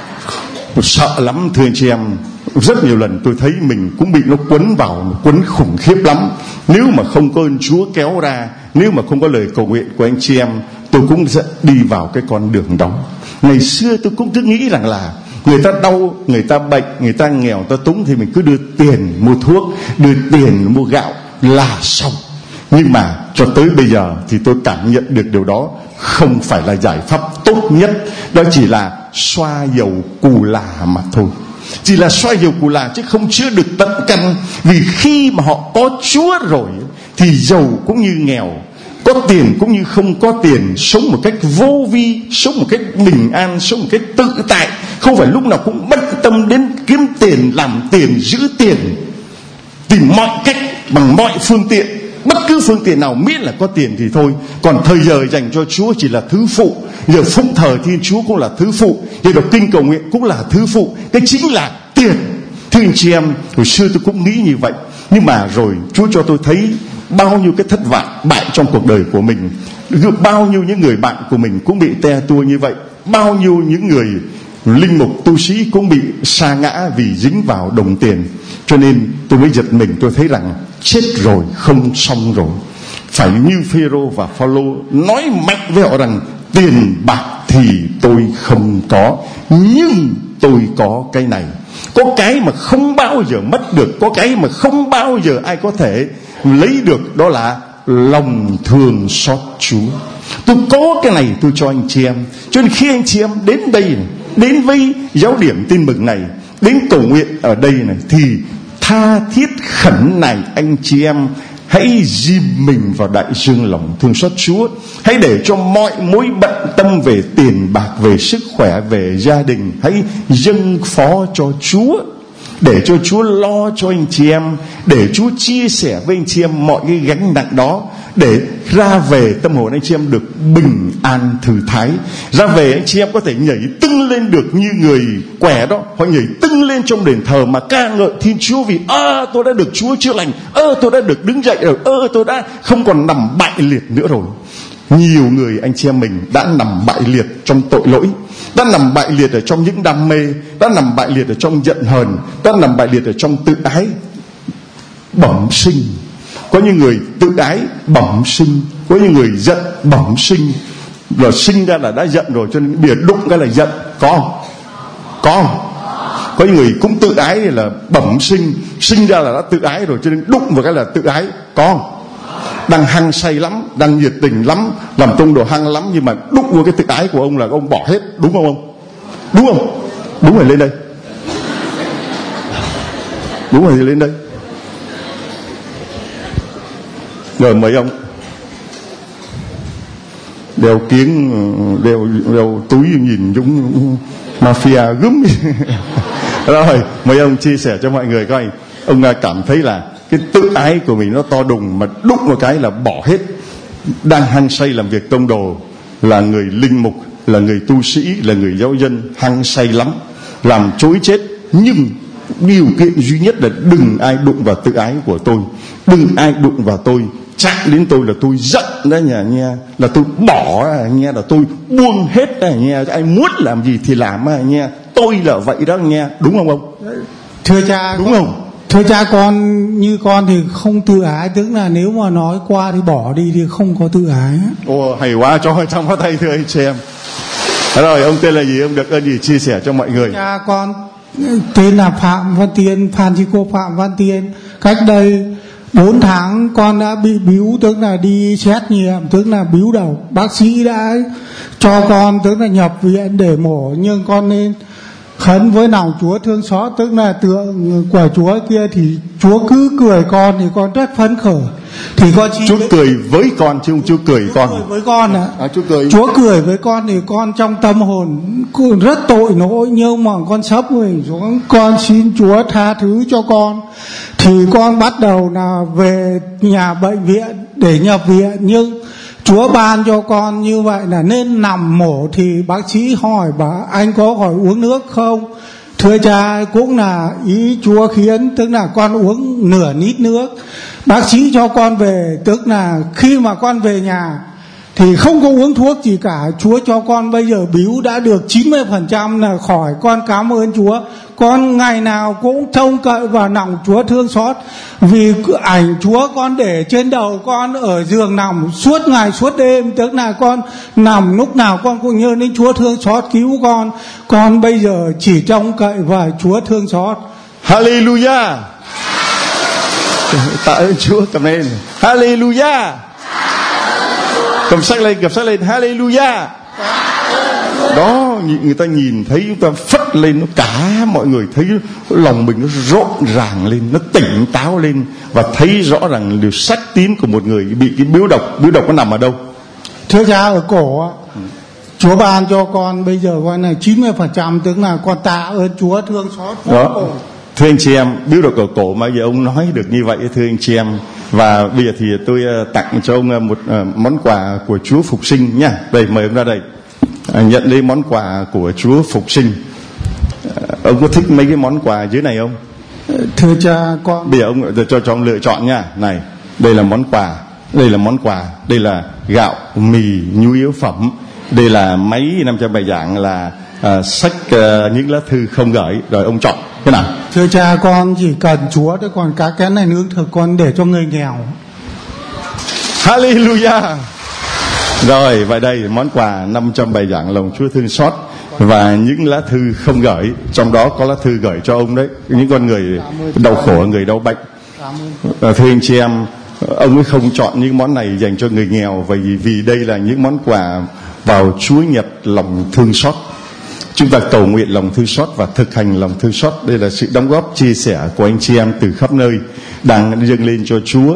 A: Sợ lắm thưa anh chị em. Rất nhiều lần tôi thấy mình cũng bị nó quấn vào, quấn khủng khiếp lắm. Nếu mà không có ơn Chúa kéo ra, nếu mà không có lời cầu nguyện của anh chị em, tôi cũng sẽ đi vào cái con đường đó. Ngày xưa tôi cũng cứ nghĩ rằng là người ta đau, người ta bệnh, người ta nghèo, người ta túng thì mình cứ đưa tiền mua thuốc, đưa tiền mua gạo là xong. Nhưng mà cho tới bây giờ thì tôi cảm nhận được điều đó không phải là giải pháp tốt nhất. Đó chỉ là xoa dầu cù là mà thôi. Chỉ là xoa dầu cù là chứ không chữa được tận căn. Vì khi mà họ có Chúa rồi thì giàu cũng như nghèo, có tiền cũng như không có tiền, sống một cách vô vi, sống một cách bình an, sống một cách tự tại, không phải lúc nào cũng bận tâm đến kiếm tiền, làm tiền, giữ tiền, tìm mọi cách bằng mọi phương tiện, bất cứ phương tiện nào miễn là có tiền thì thôi. Còn thời giờ dành cho Chúa chỉ là thứ phụ. Giờ phụng thờ Thiên Chúa cũng là thứ phụ, giờ đọc kinh cầu nguyện cũng là thứ phụ. Cái chính là tiền. Thưa anh chị em, hồi xưa tôi cũng nghĩ như vậy, nhưng mà rồi Chúa cho tôi thấy bao nhiêu cái thất bại trong cuộc đời của mình, bao nhiêu những người bạn của mình cũng bị te tua như vậy, bao nhiêu những người linh mục tu sĩ cũng bị sa ngã vì dính vào đồng tiền. Cho nên tôi mới giật mình, tôi thấy rằng chết rồi, không xong rồi. Phải như Phêrô và Phaolô nói mạnh với họ rằng tiền bạc thì tôi không có, nhưng tôi có cái này. Có cái mà không bao giờ mất được, có cái mà không bao giờ ai có thể lấy được, đó là lòng thương xót Chúa. Tôi có cái này tôi cho anh chị em. Cho nên khi anh chị em đến đây, đến với giáo điểm tin mừng này, đến cầu nguyện ở đây này, thì tha thiết khẩn này anh chị em hãy dìm mình vào đại dương lòng thương xót Chúa. Hãy để cho mọi mối bận tâm về tiền bạc, về sức khỏe, về gia đình, hãy dâng phó cho Chúa, để cho Chúa lo cho anh chị em, để Chúa chia sẻ với anh chị em mọi cái gánh nặng đó, để ra về tâm hồn anh chị em được bình an thư thái. Ra về anh chị em có thể nhảy tưng lên được như người quẻ đó, họ nhảy tưng lên trong đền thờ mà ca ngợi Thiên Chúa vì tôi đã được Chúa chữa lành, tôi đã được đứng dậy rồi, tôi đã không còn nằm bại liệt nữa rồi. Nhiều người anh chị em mình đã nằm bại liệt trong tội lỗi, đã nằm bại liệt ở trong những đam mê, đã nằm bại liệt ở trong giận hờn, đã nằm bại liệt ở trong tự ái bẩm sinh. Có những người tự ái bẩm sinh, có những người giận bẩm sinh, rồi sinh ra là đã giận rồi, cho nên bây giờ đụng cái là giận. Có những người cũng tự ái là bẩm sinh, sinh ra là đã tự ái rồi, cho nên đụng vào cái là tự ái. Đang hăng say lắm, đang nhiệt tình lắm, làm tông đồ hăng lắm, nhưng mà đụng vào cái tự ái của ông là ông bỏ hết. Đúng không ông? Đúng không? Đúng rồi, lên đây. Đúng rồi, thì lên đây. Rồi mời ông. Đeo kiếng, đeo túi nhìn giống mafia gúm. Rồi mời ông chia sẻ cho mọi người coi, ông cảm thấy là cái tự ái của mình nó to đùng, mà đụng một cái là bỏ hết. Đang hăng say làm việc tông đồ, là người linh mục, là người tu sĩ, là người giáo dân, hăng say lắm, làm chối chết. Nhưng điều kiện duy nhất là đừng ai đụng vào tự ái của tôi, đừng ai đụng vào tôi. Chạm đến tôi là tôi giận đó nha, là tôi bỏ nha, là tôi buông hết đó nha, ai muốn làm gì thì làm nha, tôi là vậy đó nha. Đúng không ông?
B: Thưa cha,
A: đúng không?
B: Thưa cha, như con thì không tự ái, tức là nếu mà nói qua thì bỏ đi thì không có tự ái.
A: Hay quá, cho trong phát tay thưa anh chị em. Rồi ông tên là gì, ông được ơn gì chia sẻ cho mọi người?
B: Cha con tên là Phạm Văn Tiên, Phan Chi Cô Phạm Văn Tiên. Cách đây 4 tháng con đã bị bíu, tức là đi xét nghiệm, tức là bíu đầu. Bác sĩ đã cho con tức là nhập viện để mổ, nhưng con nên khấn với lòng Chúa thương xót, tức là tượng của Chúa kia thì Chúa cứ cười con thì con rất phấn khởi. Thì con
A: Chúa cười với con chứ không Chúa cười con.
B: Cười với con ạ.
A: Chúa
B: cười với con thì con trong tâm hồn rất tội lỗi, nhưng mà con sắp mình xuống, con xin Chúa tha thứ cho con. Thì con bắt đầu là về nhà bệnh viện để nhập viện, nhưng Chúa ban cho con như vậy là nên nằm mổ. Thì bác sĩ hỏi bà anh có hỏi uống nước không? Thưa cha, cũng là ý Chúa khiến, tức là con uống nửa lít nước. Bác sĩ cho con về, tức là khi mà con về nhà thì không có uống thuốc gì cả. Chúa cho con bây giờ bíu đã được 90% là khỏi. Con cảm ơn Chúa. Con ngày nào cũng trông cậy vào lòng Chúa thương xót, vì ảnh Chúa con để trên đầu con ở giường nằm suốt ngày suốt đêm, tức là con nằm lúc nào con cũng nhớ đến Chúa thương xót cứu con. Con bây giờ chỉ trông cậy vào Chúa thương xót.
A: Hallelujah. Tạ ơn Chúa. Cầm lên. Hallelujah. Cầm sách lên. Hallelujah. Đó, người ta nhìn thấy chúng ta phất lên, nó cả mọi người thấy lòng mình nó rộn ràng lên, nó tỉnh táo lên, và thấy rõ ràng điều sách tín của một người bị cái biếu độc nó nằm ở đâu?
B: Thưa cha, ở cổ á, Chúa ban cho con bây giờ gọi là 90%, tức là con tạ ơn Chúa thương xót
A: đó. Thưa anh chị em, biếu độc ở cổ mà giờ ông nói được như vậy, thưa anh chị em. Và bây giờ thì tôi tặng cho ông một món quà của Chúa Phục Sinh nha. Đây, mời ông ra đây, nhận lấy món quà của Chúa Phục Sinh. Ông có thích mấy cái món quà dưới này không?
B: Thưa cha, con
A: bây giờ ông cho ông lựa chọn nha. Này, đây là món quà, đây là món quà, đây là gạo, mì, nhu yếu phẩm, đây là máy 500 bài giảng, là sách những lá thư không gửi. Rồi ông chọn cái nào?
B: Thưa cha, con chỉ cần Chúa thôi, còn các cái này lương thực con để cho người nghèo.
A: Hallelujah. Rồi, vậy đây món quà 500 bài giảng lòng Chúa thương xót và những lá thư không gửi, trong đó có lá thư gửi cho ông đấy, những con người đau khổ, người đau bệnh. Thưa anh chị em, ông ấy không chọn những món này dành cho người nghèo, vì đây là những món quà vào Chúa Nhật lòng thương xót. Chúng ta cầu nguyện lòng thương xót và thực hành lòng thương xót. Đây là sự đóng góp chia sẻ của anh chị em từ khắp nơi đang dâng lên cho Chúa.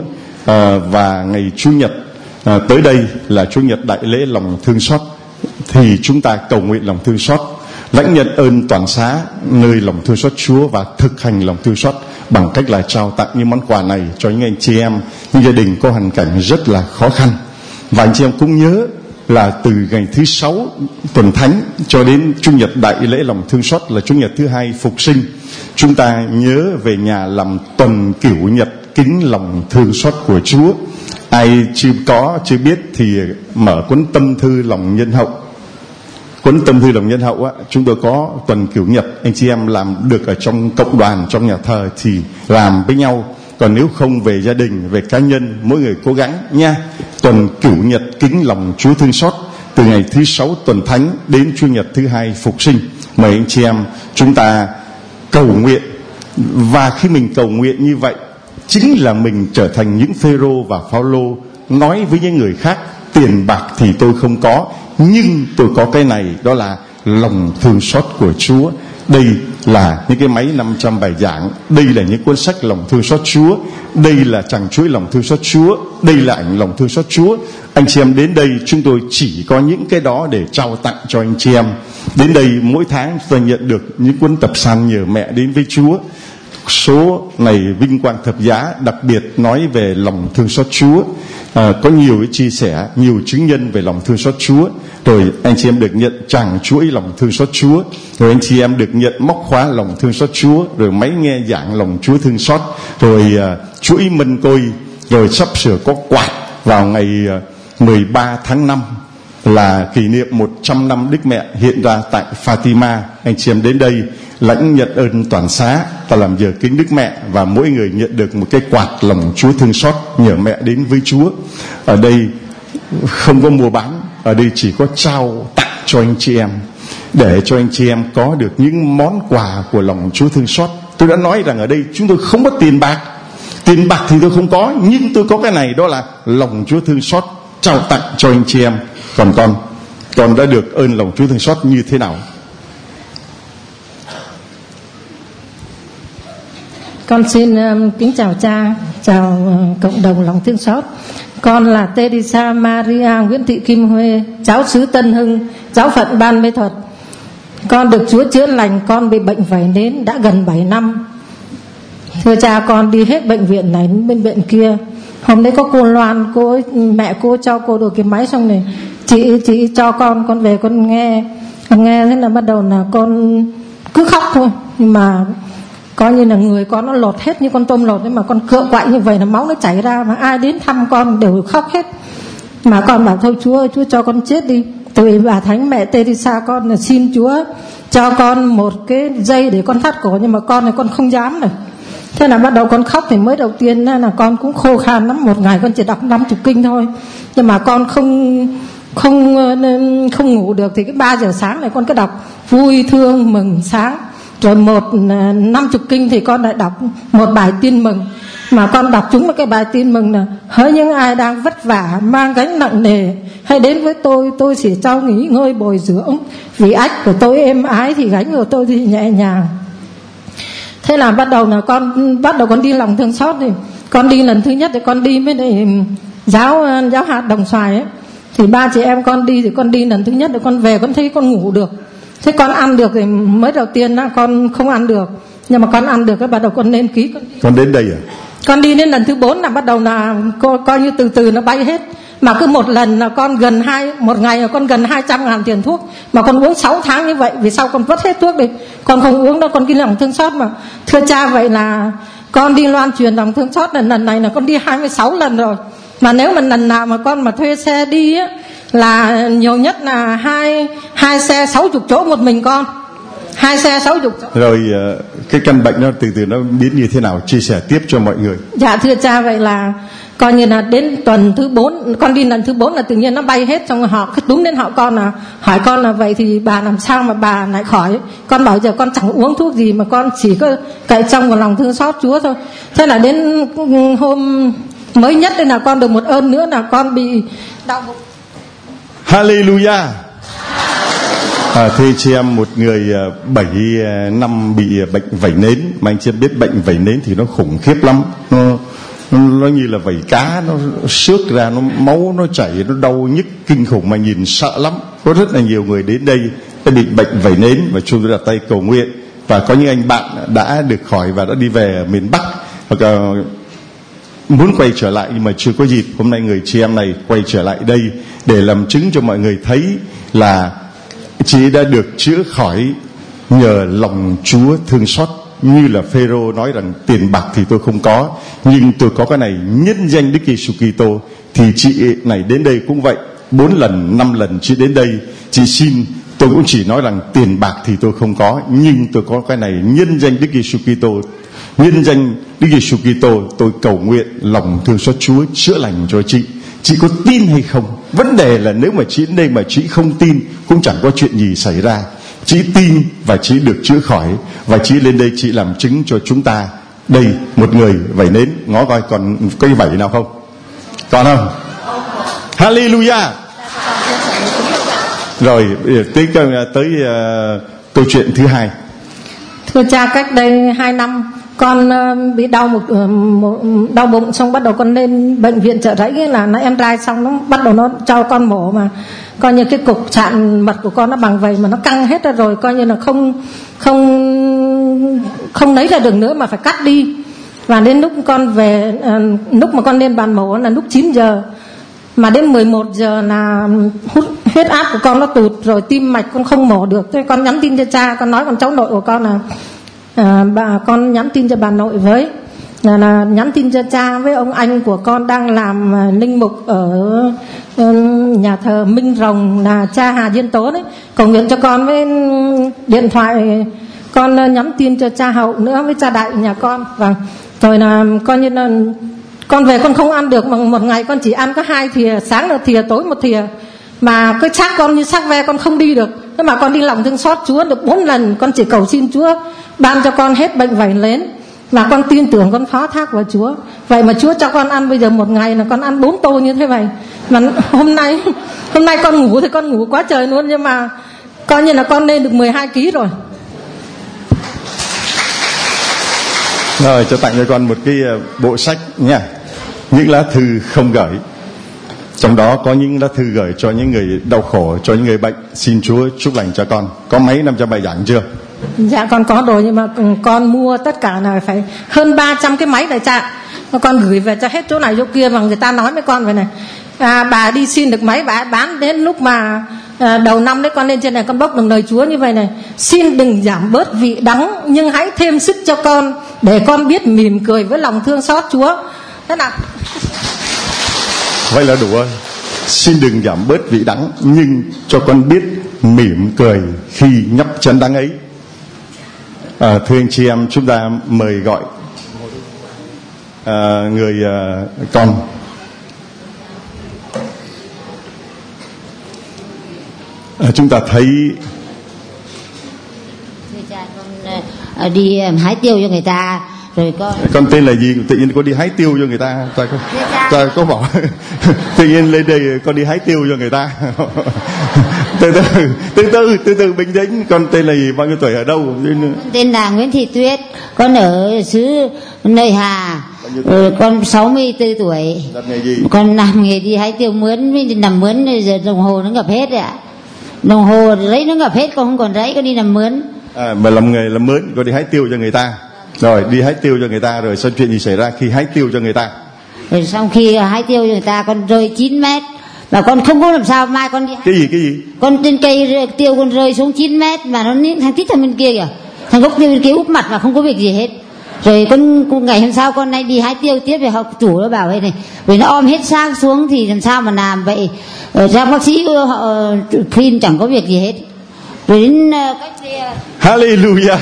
A: Và ngày Chủ nhật tới đây là Chủ nhật đại lễ lòng thương xót, thì chúng ta cầu nguyện lòng thương xót, lãnh nhận ơn toàn xá nơi lòng thương xót Chúa và thực hành lòng thương xót bằng cách là trao tặng những món quà này cho những anh chị em, những gia đình có hoàn cảnh rất là khó khăn. Và anh chị em cũng nhớ là từ ngày thứ 6 tuần thánh cho đến Chủ nhật đại lễ lòng thương xót là Chủ nhật thứ 2 Phục Sinh, chúng ta nhớ về nhà làm tuần cửu nhật kính lòng thương xót của Chúa. Ai chưa biết thì mở cuốn tâm thư lòng nhân hậu. Cuốn tâm thư lòng nhân hậu á, chúng tôi có tuần cửu nhật, anh chị em làm được ở trong cộng đoàn, trong nhà thờ thì làm với nhau. Còn nếu không về gia đình, về cá nhân, mỗi người cố gắng nha. Tuần cửu nhật kính lòng Chúa thương xót từ ngày thứ 6 tuần thánh đến Chủ nhật thứ 2 Phục Sinh. Mời anh chị em chúng ta cầu nguyện. Và khi mình cầu nguyện như vậy, chính là mình trở thành những Phêrô và Phaolô nói với những người khác: tiền bạc thì tôi không có, nhưng tôi có cái này, đó là lòng thương xót của Chúa. Đây là những cái máy 500 bài giảng, đây là những cuốn sách lòng thương xót Chúa, đây là chàng chuỗi lòng thương xót Chúa, đây là ảnh lòng thương xót Chúa. Anh chị em đến đây chúng tôi chỉ có những cái đó để trao tặng cho anh chị em. Đến đây mỗi tháng tôi nhận được những cuốn tập san nhờ mẹ đến với Chúa. Số này vinh quang thập giá, đặc biệt nói về lòng thương xót Chúa. Có nhiều cái chia sẻ, nhiều chứng nhân về lòng thương xót Chúa. Rồi anh chị em được nhận tràng chuỗi lòng thương xót Chúa. Rồi anh chị em được nhận móc khóa lòng thương xót Chúa. Rồi máy nghe giảng lòng Chúa thương xót. Rồi chuỗi mân côi. Rồi sắp sửa có quạt vào ngày 13 tháng 5 là kỷ niệm 100 năm Đức Mẹ hiện ra tại Fatima. Anh chị em đến đây lãnh nhận ơn toàn xá và làm giờ kính Đức Mẹ, và mỗi người nhận được một cái quạt lòng Chúa thương xót nhờ mẹ đến với Chúa. Ở đây không có mua bán, ở đây chỉ có trao tặng cho anh chị em, để cho anh chị em có được những món quà của lòng Chúa thương xót. Tôi đã nói rằng ở đây chúng tôi không có tiền bạc thì tôi không có, nhưng tôi có cái này, đó là lòng Chúa thương xót trao tặng cho anh chị em. Còn con đã được ơn lòng Chúa thương xót như thế nào?
C: Con xin kính chào cha, chào cộng đồng lòng thương xót. Con là Teresa Maria Nguyễn Thị Kim Huê, cháu xứ Tân Hưng, giáo phận Ban Mê Thuật. Con được Chúa chữa lành, con bị bệnh vẩy nến đã gần 7 năm. Thưa cha, con đi hết bệnh viện này đến bệnh viện kia. Hôm đấy có cô Loan, mẹ cô cho cô được cái máy xong này, chị cho con về con nghe thế là bắt đầu là con cứ khóc thôi, nhưng mà coi như là người con nó lột hết như con tôm lột, nhưng mà con cựa quậy như vậy là máu nó chảy ra, mà ai đến thăm con đều khóc hết. Mà con bảo thôi Chúa ơi, Chúa cho con chết đi. Từ bà Thánh Mẹ Teresa con là xin Chúa cho con một cái dây để con thắt cổ, nhưng mà con này con không dám rồi. Thế là bắt đầu con khóc. Thì mới đầu tiên là con cũng khô khan lắm, một ngày con chỉ đọc 50 kinh thôi, nhưng mà con không ngủ được. Thì cái 3 giờ sáng này con cứ đọc vui thương mừng sáng. Rồi 50 kinh thì con lại đọc một bài tin mừng. Mà con đọc chúng một cái bài tin mừng là: hỡi những ai đang vất vả mang gánh nặng nề, hãy đến với tôi sẽ cho nghỉ ngơi bồi dưỡng. Vì ách của tôi êm ái thì gánh của tôi thì nhẹ nhàng. Thế là bắt đầu con đi lòng thương xót. Thì con đi lần thứ nhất thì con đi với giáo hạt Đồng Xoài ấy. Thì ba chị em con đi, thì con đi lần thứ nhất thì con về con thấy con ngủ được. Thế con ăn được thì mới đầu tiên đó con không ăn được, nhưng mà con ăn được cái bắt đầu con lên ký.
A: Con đến đây à?
C: Con đi đến lần thứ 4 là bắt đầu là coi như từ từ nó bay hết. Mà cứ một lần là con một ngày là con gần 200.000 tiền thuốc. Mà con uống 6 tháng như vậy. Vì sao con vứt hết thuốc đi, con không uống đâu, con đi lòng thương xót mà. Thưa cha, vậy là con đi loan truyền lòng thương xót lần này là con đi 26 lần rồi. Mà nếu mà lần nào mà con mà thuê xe đi á, là nhiều nhất là hai xe 60 chỗ một mình con. 2 xe 60 chỗ.
A: Rồi cái căn bệnh nó từ từ nó biến như thế nào, chia sẻ tiếp cho mọi người.
C: Dạ thưa cha, vậy là coi như là đến tuần thứ 4, con đi lần thứ 4 là tự nhiên nó bay hết. Xong họ cứ túm đến họ con là hỏi con là: vậy thì bà làm sao mà bà lại khỏi? Con bảo giờ con chẳng uống thuốc gì mà con chỉ có cậy trong một lòng thương xót Chúa thôi. Thế là đến hôm mới nhất đây là con được một ơn nữa là con bị đau bụng.
A: Hallelujah. Thưa chị em, một người 7 năm bị bệnh vẩy nến. Mà anh chị em biết bệnh vẩy nến thì nó khủng khiếp lắm. Nó như là vẩy cá, nó xước ra, nó máu nó chảy, nó đau nhức kinh khủng mà nhìn sợ lắm. Có rất là nhiều người đến đây đã bị bệnh vẩy nến và chúng tôi đặt tay cầu nguyện. Và có những anh bạn đã được khỏi và đã đi về miền Bắc, hoặc muốn quay trở lại nhưng mà chưa có dịp. Hôm nay người chị em này quay trở lại đây để làm chứng cho mọi người thấy là chị đã được chữa khỏi nhờ lòng Chúa thương xót. Như là Phêrô nói rằng tiền bạc thì tôi không có, nhưng tôi có cái này, nhân danh Đức Giêsu Kitô. Thì chị này đến đây cũng vậy, 4 lần 5 lần chị đến đây, chị xin. Tôi cũng chỉ nói rằng tiền bạc thì tôi không có, nhưng tôi có cái này, nhân danh Đức Giêsu Kitô. Nhân danh Đức Giêsu Kitô tôi cầu nguyện lòng thương xót Chúa chữa lành cho chị. Chị có tin hay không? Vấn đề là nếu mà chị đến đây mà chị không tin cũng chẳng có chuyện gì xảy ra. Chị tin và chị được chữa khỏi, và chị lên đây chị làm chứng cho chúng ta. Đây một người vẩy nến, ngó coi còn có cái vẩy nào không? Còn không? Hallelujah. Rồi tới câu chuyện thứ hai.
C: Thưa cha, cách đây 2 năm con bị đau đau bụng, xong bắt đầu con lên bệnh viện Chợ Rẫy, là nó MRI xong nó bắt đầu nó cho con mổ, mà coi như cái cục sạn mật của con nó bằng vậy mà nó căng hết ra rồi, coi như là không lấy ra được nữa mà phải cắt đi. Và đến lúc con về, lúc mà con lên bàn mổ là lúc 9 giờ, mà đến 11 giờ là huyết áp của con nó tụt rồi, tim mạch con không mổ được. Thế con nhắn tin cho cha, con nói con cháu nội của con là con nhắn tin cho bà nội với là nhắn tin cho cha với ông anh của con đang làm linh mục ở nhà thờ Minh Rồng, là cha Hà Diên Tố đấy, cầu nguyện cho con. Với điện thoại con nhắn tin cho cha Hậu nữa, với cha Đại nhà con. Và rồi là coi như là con về con không ăn được, mà một ngày con chỉ ăn có 2 thìa, sáng là thìa, tối một thìa, mà cái xác con như xác ve, con không đi được. Thế mà con đi lòng thương xót Chúa được 4 lần, con chỉ cầu xin Chúa ban cho con hết bệnh vẩy nến, và con tin tưởng, con phó thác vào Chúa. Vậy mà Chúa cho con ăn bây giờ một ngày là con ăn 4 tô như thế vậy. Mà hôm nay con ngủ thì con ngủ quá trời luôn, nhưng mà coi như là con lên được 12 kg rồi.
A: Rồi cho tặng cho con một cái bộ sách nha, những lá thư không gửi. Trong đó có những lá thư gửi cho những người đau khổ, cho những người bệnh. Xin Chúa chúc lành cho con. Có máy 500 bài giảng chưa?
C: Dạ con có rồi, nhưng mà con mua tất cả là phải hơn 300 cái máy này cha. Con gửi về cho hết chỗ này chỗ kia, mà người ta nói với con vậy này: bà đi xin được máy, bà bán đến lúc mà đầu năm đấy con lên trên này con bốc được lời Chúa như vậy này: xin đừng giảm bớt vị đắng, nhưng hãy thêm sức cho con để con biết mỉm cười với lòng thương xót Chúa. Thế nào?
A: Vậy là đủ rồi. Xin đừng giảm bớt vị đắng, nhưng cho con biết mỉm cười khi nhấp chân đắng ấy. Thưa anh chị em, chúng ta mời gọi người con.
D: Thưa cha, con đi hái tiêu cho người ta. Rồi
A: con tên là gì? Tự nhiên con đi hái tiêu cho người ta? Ta có bảo tự nhiên lên đây con đi hái tiêu cho người ta. từ từ bình tĩnh. Con tên là gì? Bao nhiêu tuổi, ở đâu?
D: Tên là Nguyễn Thị Tuyết, con ở xứ Nơi Hà. Con 64 tuổi.
A: Làm nghề gì?
D: Con làm nghề đi hái tiêu mướn, nằm mướn giờ đồng hồ nó ngập hết rồi ạ. Đồng hồ rẫy nó ngập hết, con không còn rẫy, con đi làm mướn.
A: Mà làm nghề làm mướn, con đi hái tiêu cho người ta. Rồi đi hái tiêu cho người ta, rồi sao chuyện gì xảy ra khi hái tiêu cho người ta?
D: Rồi sau khi hái tiêu cho người ta, con rơi 9 mét mà con không có làm sao mai con đi hái.
A: Cái gì?
D: Con trên cây tiêu con rơi xuống 9 mét mà nó thằng tít thằng bên kia kìa, thằng gốc tiêu bên kia úp mặt mà không có việc gì hết. Rồi con ngày hôm sau con này đi hái tiêu tiếp, về học chủ nó bảo vậy này, vì nó ôm hết xác xuống thì làm sao mà làm vậy. Ra bác sĩ họ khuyên chẳng có việc gì hết. Rồi đến cách
A: Hallelujah.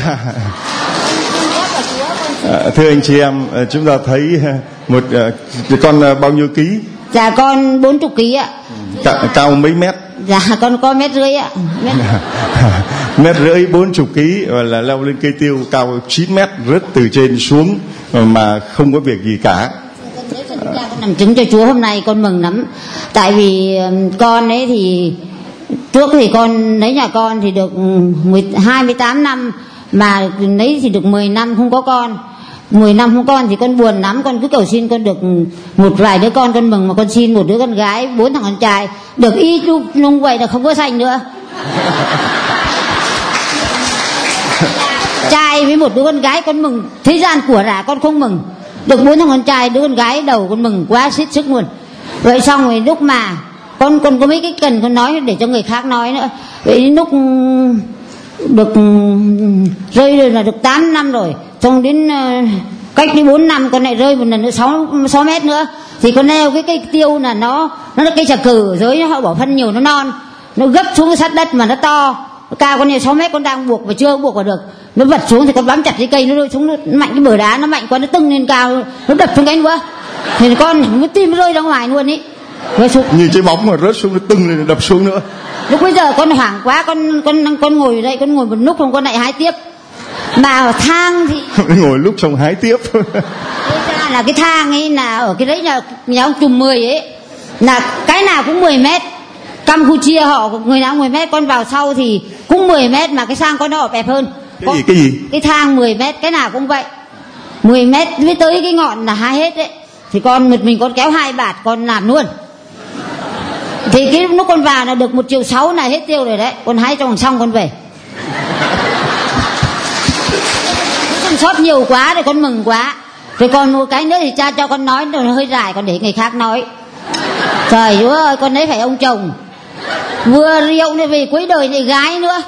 A: Thưa anh chị em, chúng ta thấy một con bao nhiêu ký?
D: Dạ con 40 ký ạ.
A: Cao mấy mét?
D: Dạ con có 1,5 mét ạ.
A: 1,5 mét 40 ký, là leo lên cây tiêu cao 9 mét, rớt từ trên xuống mà không có việc gì cả.
D: Con làm chứng cho Chúa hôm nay con mừng lắm. Tại vì con ấy thì trước thì con lấy nhà con thì được 28 năm, mà lấy thì được 10 năm không có con. 10 năm không con thì con buồn lắm, con cứ cầu xin con được một vài đứa con mừng, mà con xin một đứa con gái, 4 thằng con trai, được y nung vậy là không có sanh nữa. Trai với một đứa con gái con mừng, thế gian của rả con không mừng. Được 4 thằng con trai, đứa con gái đầu con mừng quá xít sức luôn. Rồi xong rồi lúc mà con có mấy cái cần con nói để cho người khác nói nữa. Vậy lúc được rơi rồi là được 8 năm rồi, xong đến cách đi 4 năm con lại rơi một lần nữa 6 mét nữa, thì con leo cái cây tiêu là nó là cây trà cử, dưới họ bỏ phân nhiều nó non, nó gấp xuống cái sát đất mà nó to cao, con này 6 mét con đang buộc và chưa buộc vào được, nó vật xuống thì con bám chặt cái cây, nó rơi xuống, nó mạnh cái bờ đá nó mạnh quá, nó tưng lên cao, nó đập xuống cánh nữa, thì con tim rơi ra ngoài luôn ý.
A: Như trái bóng mà rớt xuống, nó tưng lên đập xuống nữa.
D: Lúc bây giờ con hoảng quá, con ngồi ở đây, con ngồi một lúc không con lại hái tiếp. Mà thang thì
A: ngồi lúc xong hái tiếp.
D: ra là cái thang ấy là ở cái đấy là nhà ông Trùm 10 ấy, là cái nào cũng 10 mét. Campuchia họ người nào 10 mét, con vào sau thì cũng 10 mét, mà cái sang con nó bẹp hơn.
A: Cái gì? Cái
D: thang 10 mét, cái nào cũng vậy. 10 mét mới tới cái ngọn là hái hết đấy. Thì con một mình con kéo 2 bạt con làm luôn. Thì cái lúc con vào là được 1,6 triệu là hết tiêu rồi đấy. Con hái cho xong con về. Con sót nhiều quá rồi con mừng quá. Rồi còn một cái nữa thì cha cho con nói, nó hơi dài, con để người khác nói. Trời Chúa ơi, con ấy phải ông chồng vừa rượu này về cuối đời này gái nữa.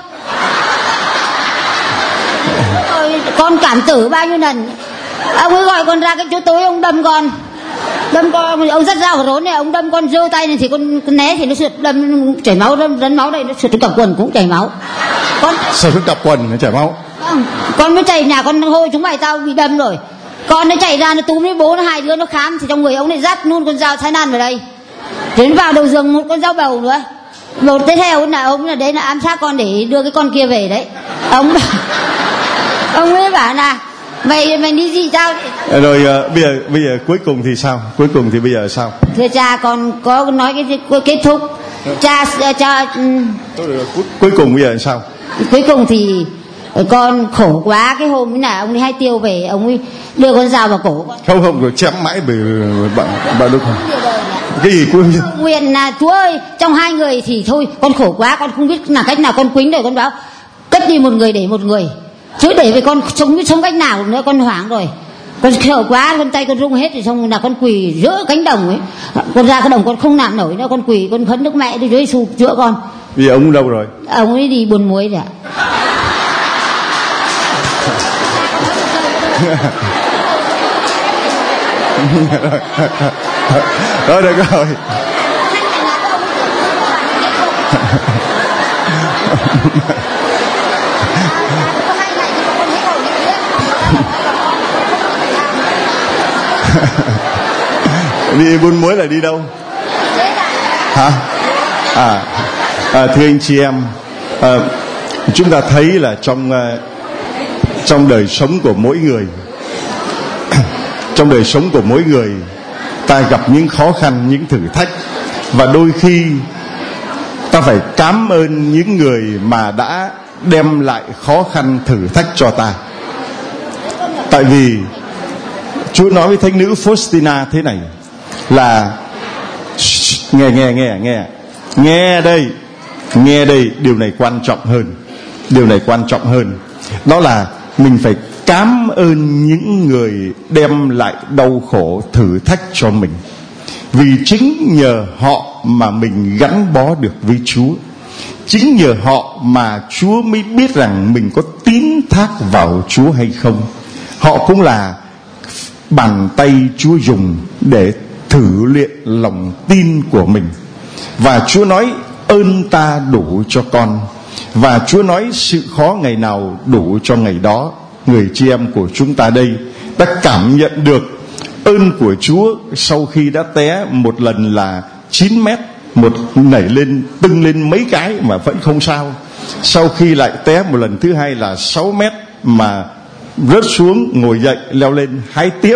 D: Rồi con cảm tử bao nhiêu lần. Ông ấy gọi con ra cái chỗ tối, ông đâm con, ông rất dao rốn này, ông đâm con giơ tay này thì con né thì nó sượt, đâm chảy máu, rấn máu đây, nó sượt đến cặp quần cũng chảy máu. Con
A: sượt đến cặp quần nó chảy máu.
D: Con mới chạy nhà con hôi chúng mày tao bị đâm rồi. Con nó chạy ra nó túm với bố nó, 2 đứa nó khám thì trong người ông này dắt luôn con dao Thái Lan vào đây. Đến vào đầu giường một con dao bầu nữa. Một tiếp theo là ông là đấy là ám sát con để đưa cái con kia về đấy. Ông ấy bảo là mày đi gì tao.
A: Rồi bây giờ cuối cùng thì sao? Cuối cùng thì bây giờ sao?
D: Thưa cha, con có nói cái kết thúc. Cha
A: cuối cùng bây giờ sao?
D: Cuối cùng thì con khổ quá, cái hôm ấy là ông ấy hay tiêu về, ông ấy đưa con dao vào cổ con.
A: Không rồi chém mãi bởi bạn lúc không. Cái gì cũng
D: nguyện là Chúa ơi, trong 2 người thì thôi, con khổ quá, con không biết là cách nào, con quýnh rồi con bảo cất đi một người để một người, chứ để với con sống cách nào nữa. Con hoảng rồi, con sợ quá, con tay con rung hết rồi, xong là con quỳ giữa cánh đồng ấy, con ra cái đồng con không làm nổi nữa, con quỳ con khấn Đức Mẹ đi dưới sụp chữa con.
A: Vì ông đâu rồi?
D: Ông ấy đi buôn muối rồi ạ.
A: Rồi được rồi. Đi buôn muối là đi đâu? Hả? Thưa anh chị em, chúng ta thấy là trong trong đời sống của mỗi người. Trong đời sống của mỗi người, ta gặp những khó khăn, những thử thách, và đôi khi ta phải cảm ơn những người mà đã đem lại khó khăn thử thách cho ta. Tại vì Chúa nói với thánh nữ Faustina thế này là nghe đây, điều này quan trọng hơn, đó là mình phải cảm ơn những người đem lại đau khổ thử thách cho mình, vì chính nhờ họ mà mình gắn bó được với Chúa. Chính nhờ họ mà Chúa mới biết rằng mình có tín thác vào Chúa hay không. Họ cũng là bàn tay Chúa dùng để thử luyện lòng tin của mình. Và Chúa nói ơn ta đủ cho con, và Chúa nói sự khó ngày nào đủ cho ngày đó. Người chị em của chúng ta đây đã cảm nhận được ơn của Chúa sau khi đã té một lần là 9 mét, một nảy lên tưng lên mấy cái mà vẫn không sao. Sau khi lại té một lần thứ hai là 6 mét mà rớt xuống, ngồi dậy leo lên hái tiếp.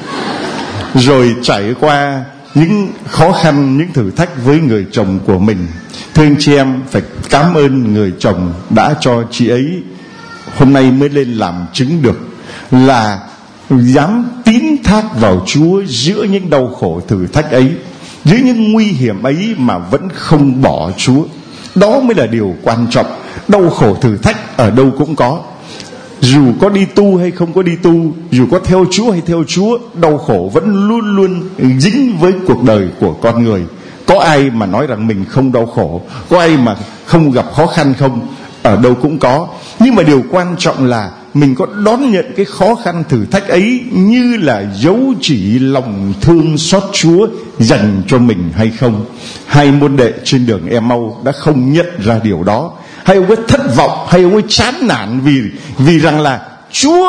A: Rồi trải qua những khó khăn, những thử thách với người chồng của mình. Thưa anh chị em, phải cảm ơn người chồng đã cho chị ấy hôm nay mới lên làm chứng được là dám tín thác vào Chúa giữa những đau khổ thử thách ấy, giữa những nguy hiểm ấy mà vẫn không bỏ Chúa. Đó mới là điều quan trọng. Đau khổ thử thách ở đâu cũng có, dù có đi tu hay không có đi tu, dù có theo Chúa hay theo Chúa, đau khổ vẫn luôn luôn dính với cuộc đời của con người. Có ai mà nói rằng mình không đau khổ? Có ai mà không gặp khó khăn không? Ở đâu cũng có. Nhưng mà điều quan trọng là mình có đón nhận cái khó khăn thử thách ấy như là dấu chỉ lòng thương xót Chúa dành cho mình hay không. Hai môn đệ trên đường Emau đã không nhận ra điều đó. Hay ông ấy thất vọng, hay ông ấy chán nản vì rằng là Chúa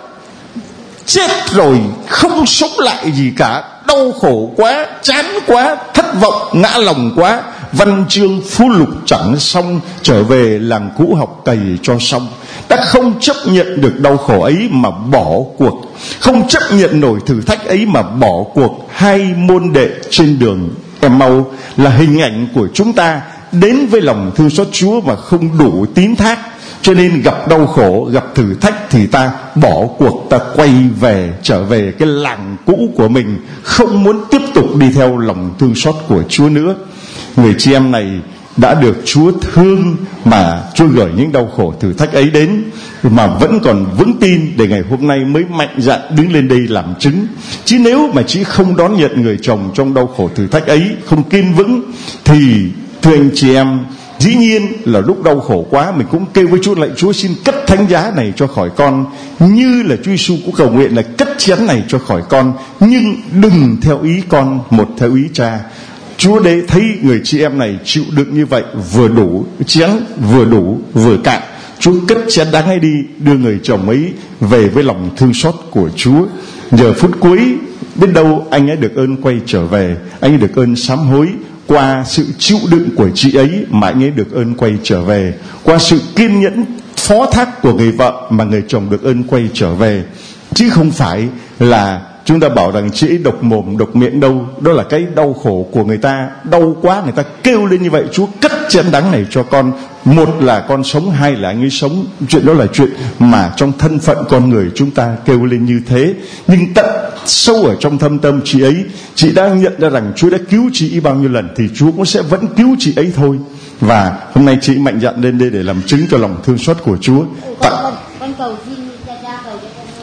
A: chết rồi, không sống lại gì cả, đau khổ quá, chán quá, thất vọng, ngã lòng quá, văn chương phú lục chẳng xong, trở về làng cũ học cày cho xong. Đã không chấp nhận được đau khổ ấy mà bỏ cuộc, không chấp nhận nổi thử thách ấy mà bỏ cuộc. Hai môn đệ trên đường Emau là hình ảnh của chúng ta đến với lòng thương xót Chúa mà không đủ tín thác, cho nên gặp đau khổ, gặp thử thách thì ta bỏ cuộc, ta quay về, trở về cái làng cũ của mình, không muốn tiếp tục đi theo lòng thương xót của Chúa nữa. Người chị em này đã được Chúa thương mà Chúa gửi những đau khổ thử thách ấy đến, mà vẫn còn vững tin để ngày hôm nay mới mạnh dạn đứng lên đây làm chứng. Chứ nếu mà chị không đón nhận người chồng trong đau khổ thử thách ấy, không kiên vững, thì thưa anh chị em, dĩ nhiên là lúc đau khổ quá mình cũng kêu với Chúa, lạy Chúa xin cất thánh giá này cho khỏi con, như là Chúa Giêsu cũng cầu nguyện là cất chén này cho khỏi con, nhưng đừng theo ý con, một theo ý Cha. Chúa để thấy người chị em này chịu đựng như vậy, vừa đủ chén, vừa đủ vừa cạn, Chúa cất chén đáng ấy đi, đưa người chồng ấy về với lòng thương xót của Chúa. Giờ phút cuối biết đâu anh ấy được ơn quay trở về, anh ấy được ơn sám hối. Qua sự chịu đựng của chị ấy mà anh ấy được ơn quay trở về. Qua sự kiên nhẫn phó thác của người vợ mà người chồng được ơn quay trở về. Chứ không phải là chúng ta bảo rằng chị ấy độc mồm độc miệng đâu. Đó là cái đau khổ của người ta. Đau quá người ta kêu lên như vậy, Chúa cất chén đắng này cho con. Một là con sống, hai là anh ấy sống. Chuyện đó là chuyện mà trong thân phận con người chúng ta kêu lên như thế. Nhưng tận sâu ở trong thâm tâm chị ấy, chị đã nhận ra rằng Chúa đã cứu chị ấy bao nhiêu lần, thì Chúa cũng sẽ vẫn cứu chị ấy thôi. Và hôm nay chị mạnh dạn lên đây để làm chứng cho lòng thương xót của Chúa.
D: Con cầu xin Cha cầu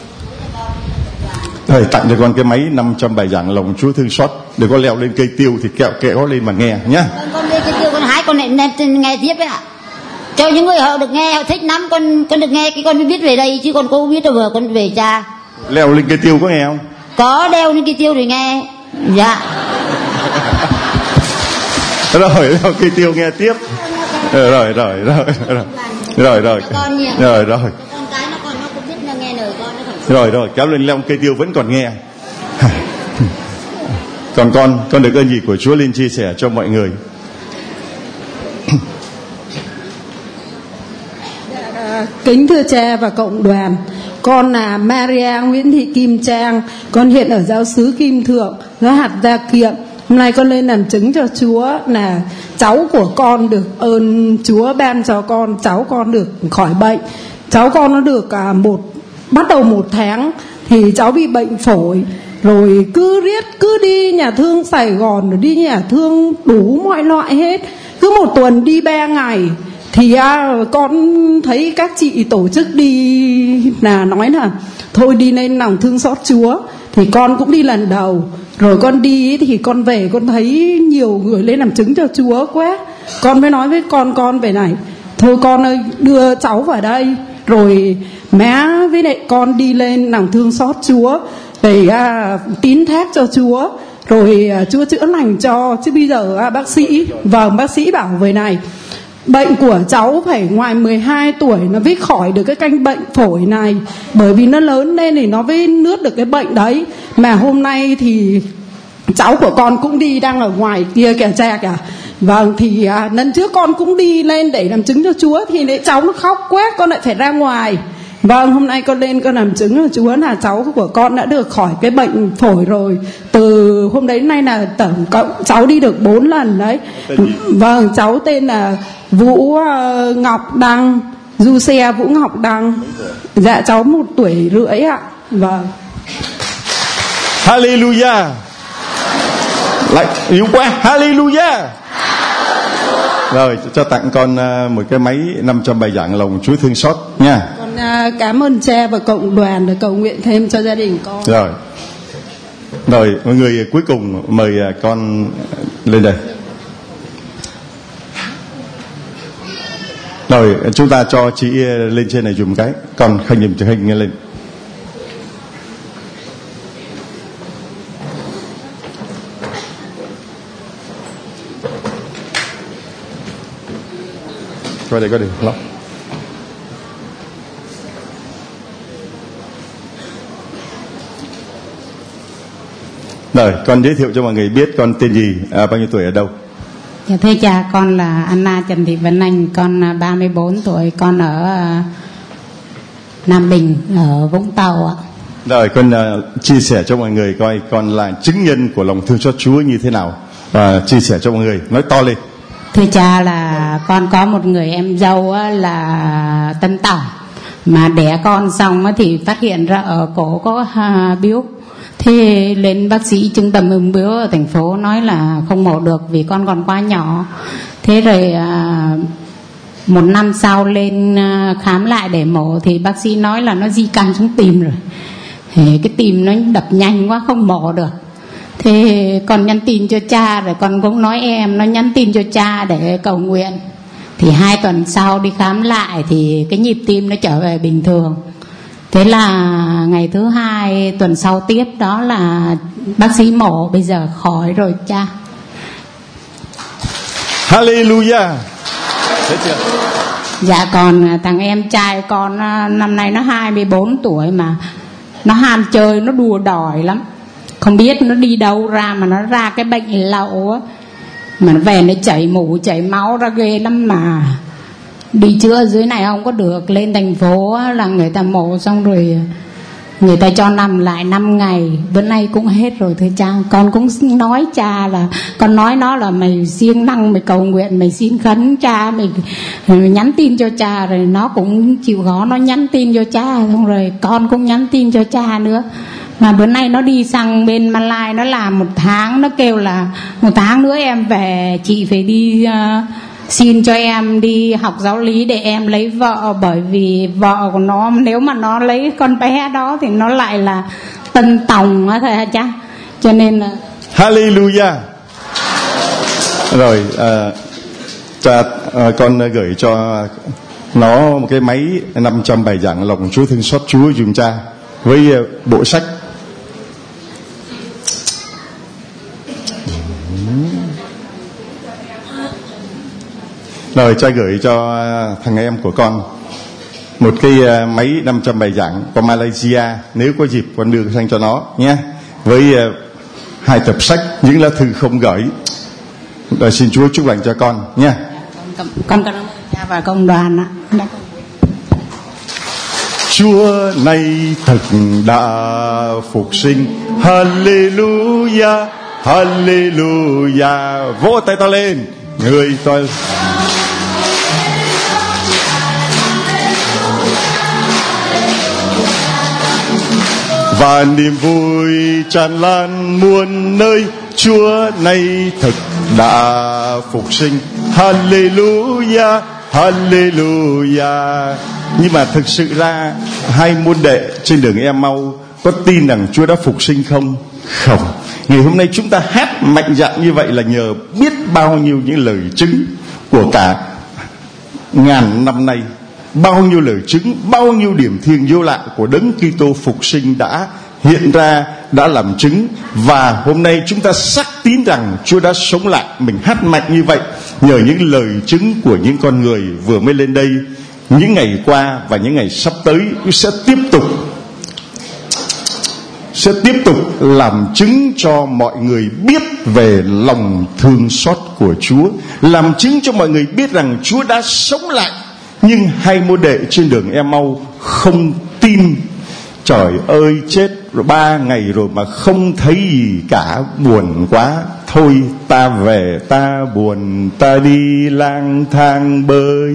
D: cho con
A: tặng cho con cái máy 500 bài giảng lòng Chúa thương xót, để con leo lên cây tiêu thì kẹo có lên mà nghe nhá.
D: Con lên cây tiêu con hái, con lại nghe tiếp đấy ạ. Cho những người họ được nghe, họ thích lắm, con được nghe cái con mới biết về đây, chứ con không biết đâu vừa con về Cha.
A: Leo lên cây tiêu có nghe không?
D: Có, đeo lên cây tiêu để nghe. Dạ.
A: Rồi leo cây tiêu nghe tiếp. Rồi.
D: Con cái nó cũng biết là nghe lời con nó phải.
A: Rồi kéo lên leo cây tiêu vẫn còn nghe. Còn con được ơn gì của Chúa lên chia sẻ cho mọi người?
C: Kính thưa cha và cộng đoàn, con là Maria Nguyễn Thị Kim Trang, con hiện ở giáo xứ Kim Thượng, giáo hạt Gia Kiệm. Hôm nay con lên làm chứng cho Chúa là cháu của con được ơn Chúa ban cho con, cháu con được khỏi bệnh. Cháu con nó được bắt đầu 1 tháng thì cháu bị bệnh phổi, rồi cứ đi nhà thương Sài Gòn, rồi đi nhà thương đủ mọi loại hết. Cứ 1 tuần đi 3 ngày thì con thấy các chị tổ chức đi là nói là thôi đi lên lòng thương xót Chúa, thì con cũng đi lần đầu. Rồi con đi thì con về con thấy nhiều người lên làm chứng cho Chúa quá, con mới nói với con về này, thôi con ơi đưa cháu vào đây, rồi má với lại con đi lên lòng thương xót Chúa để tín thác cho Chúa, rồi Chúa chữa lành cho. Chứ bây giờ bác sĩ bảo về này, bệnh của cháu phải ngoài 12 tuổi nó mới khỏi được cái căn bệnh phổi này, bởi vì nó lớn lên thì nó mới nuốt được cái bệnh đấy. Mà hôm nay thì cháu của con cũng đi, đang ở ngoài kia kìa cha kìa. Vâng, thì lần trước con cũng đi lên để làm chứng cho Chúa, thì để cháu nó khóc quá, con lại phải ra ngoài. Vâng, hôm nay con lên con làm chứng cho Chúa là cháu của con đã được khỏi cái bệnh phổi rồi. Từ hôm đấy nay là tổng cộng cháu đi được 4 lần đấy. Vâng, cháu tên là Vũ Ngọc Đăng, du xe Vũ Ngọc Đăng. Dạ cháu 1 tuổi rưỡi ạ. Vâng.
A: Hallelujah. Lại yếu quá. Hallelujah. Rồi cho tặng con một cái máy 500 bài giảng lòng Chúa thương xót nha.
C: Con cảm ơn cha và cộng đoàn để cầu nguyện thêm cho gia đình con.
A: Rồi mọi người cuối cùng mời con lên đây. Rồi chúng ta cho chị lên trên này dùm cái, con khanh dùm cho hình lên. Qua đây lóc. Rồi con giới thiệu cho mọi người biết con tên gì, bao nhiêu tuổi, ở đâu.
E: Dạ thưa cha, con là Anna Trần Thị Vân Anh, con 34 tuổi, con ở Nam Bình, ở Vũng Tàu ạ.
A: Rồi con chia sẻ cho mọi người coi con là chứng nhân của lòng thương xót Chúa như thế nào, và chia sẻ cho mọi người, nói to lên.
E: Thưa cha, là con có một người em dâu là Tân Tảo, mà đẻ con xong thì phát hiện ra ở cổ có biếu. Thế lên bác sĩ trung tâm ung bướu ở thành phố nói là không mổ được vì con còn quá nhỏ. Thế rồi 1 năm sau lên khám lại để mổ thì bác sĩ nói là nó di căn xuống tim rồi. Thế cái tim nó đập nhanh quá không mổ được. Thế con nhắn tin cho cha, rồi con cũng nói em nó nhắn tin cho cha để cầu nguyện. Thì 2 tuần sau đi khám lại thì cái nhịp tim nó trở về bình thường. Thế là ngày thứ 2 tuần sau tiếp đó là bác sĩ mổ, bây giờ khỏi rồi cha.
A: Hallelujah. Thấy chưa?
E: Dạ còn thằng em trai con năm nay nó 24 tuổi mà nó ham chơi, nó đùa đòi lắm. Không biết nó đi đâu ra mà nó ra cái bệnh lậu á, mà nó về nó chảy mủ chảy máu ra ghê lắm, mà đi chữa ở dưới này không có được. Lên thành phố là người ta mổ xong rồi người ta cho nằm lại 5 ngày, bữa nay cũng hết rồi thưa cha. Con cũng nói cha là, con nói nó là mày siêng năng, mày cầu nguyện, mày xin khấn cha, mày nhắn tin cho cha, rồi nó cũng chịu khó, nó nhắn tin cho cha, xong rồi con cũng nhắn tin cho cha nữa. Mà bữa nay nó đi sang bên Malai, nó làm 1 tháng, nó kêu là 1 tháng nữa em về, chị phải đi xin cho em đi học giáo lý để em lấy vợ, bởi vì vợ của nó nếu mà nó lấy con bé đó thì nó lại là tân tòng á thưa cha, cho nên là
A: Hallelujah. Rồi cha, con gửi cho nó một cái máy 500 bài giảng lòng Chúa thương xót Chúa dùm cha với bộ sách. Rồi cha gửi cho thằng em của con một cái máy 500 bài giảng của Malaysia, nếu có dịp con đưa sang cho nó nhé, với 2 tập sách, những lá thư không gửi. Rồi xin Chúa chúc lành cho con nha.
E: con cảm ơn cha và công đoàn ạ.
A: Chúa nay thực đã phục sinh. Hallelujah, hallelujah. Vỗ tay ta lên, người tôi. Và niềm vui tràn lan muôn nơi, Chúa nay thực đã phục sinh. Hallelujah, hallelujah. Nhưng mà thực sự ra hai môn đệ trên đường Em-mau có tin rằng Chúa đã phục sinh không? Không. Ngày hôm nay chúng ta hát mạnh dạn như vậy là nhờ biết bao nhiêu những lời chứng của cả ngàn năm nay, bao nhiêu lời chứng, bao nhiêu điểm thiêng vô lạ của Đấng Kitô phục sinh đã hiện ra, đã làm chứng. Và hôm nay chúng ta xác tín rằng Chúa đã sống lại. Mình hát mạnh như vậy nhờ những lời chứng của những con người vừa mới lên đây những ngày qua, và những ngày sắp tới sẽ tiếp tục làm chứng cho mọi người biết về lòng thương xót của Chúa, làm chứng cho mọi người biết rằng Chúa đã sống lại. Nhưng hai môn đệ trên đường Em-mau không tin. Trời ơi, chết rồi 3 ngày rồi mà không thấy gì cả, buồn quá. Thôi ta về, ta buồn, ta đi lang thang bởi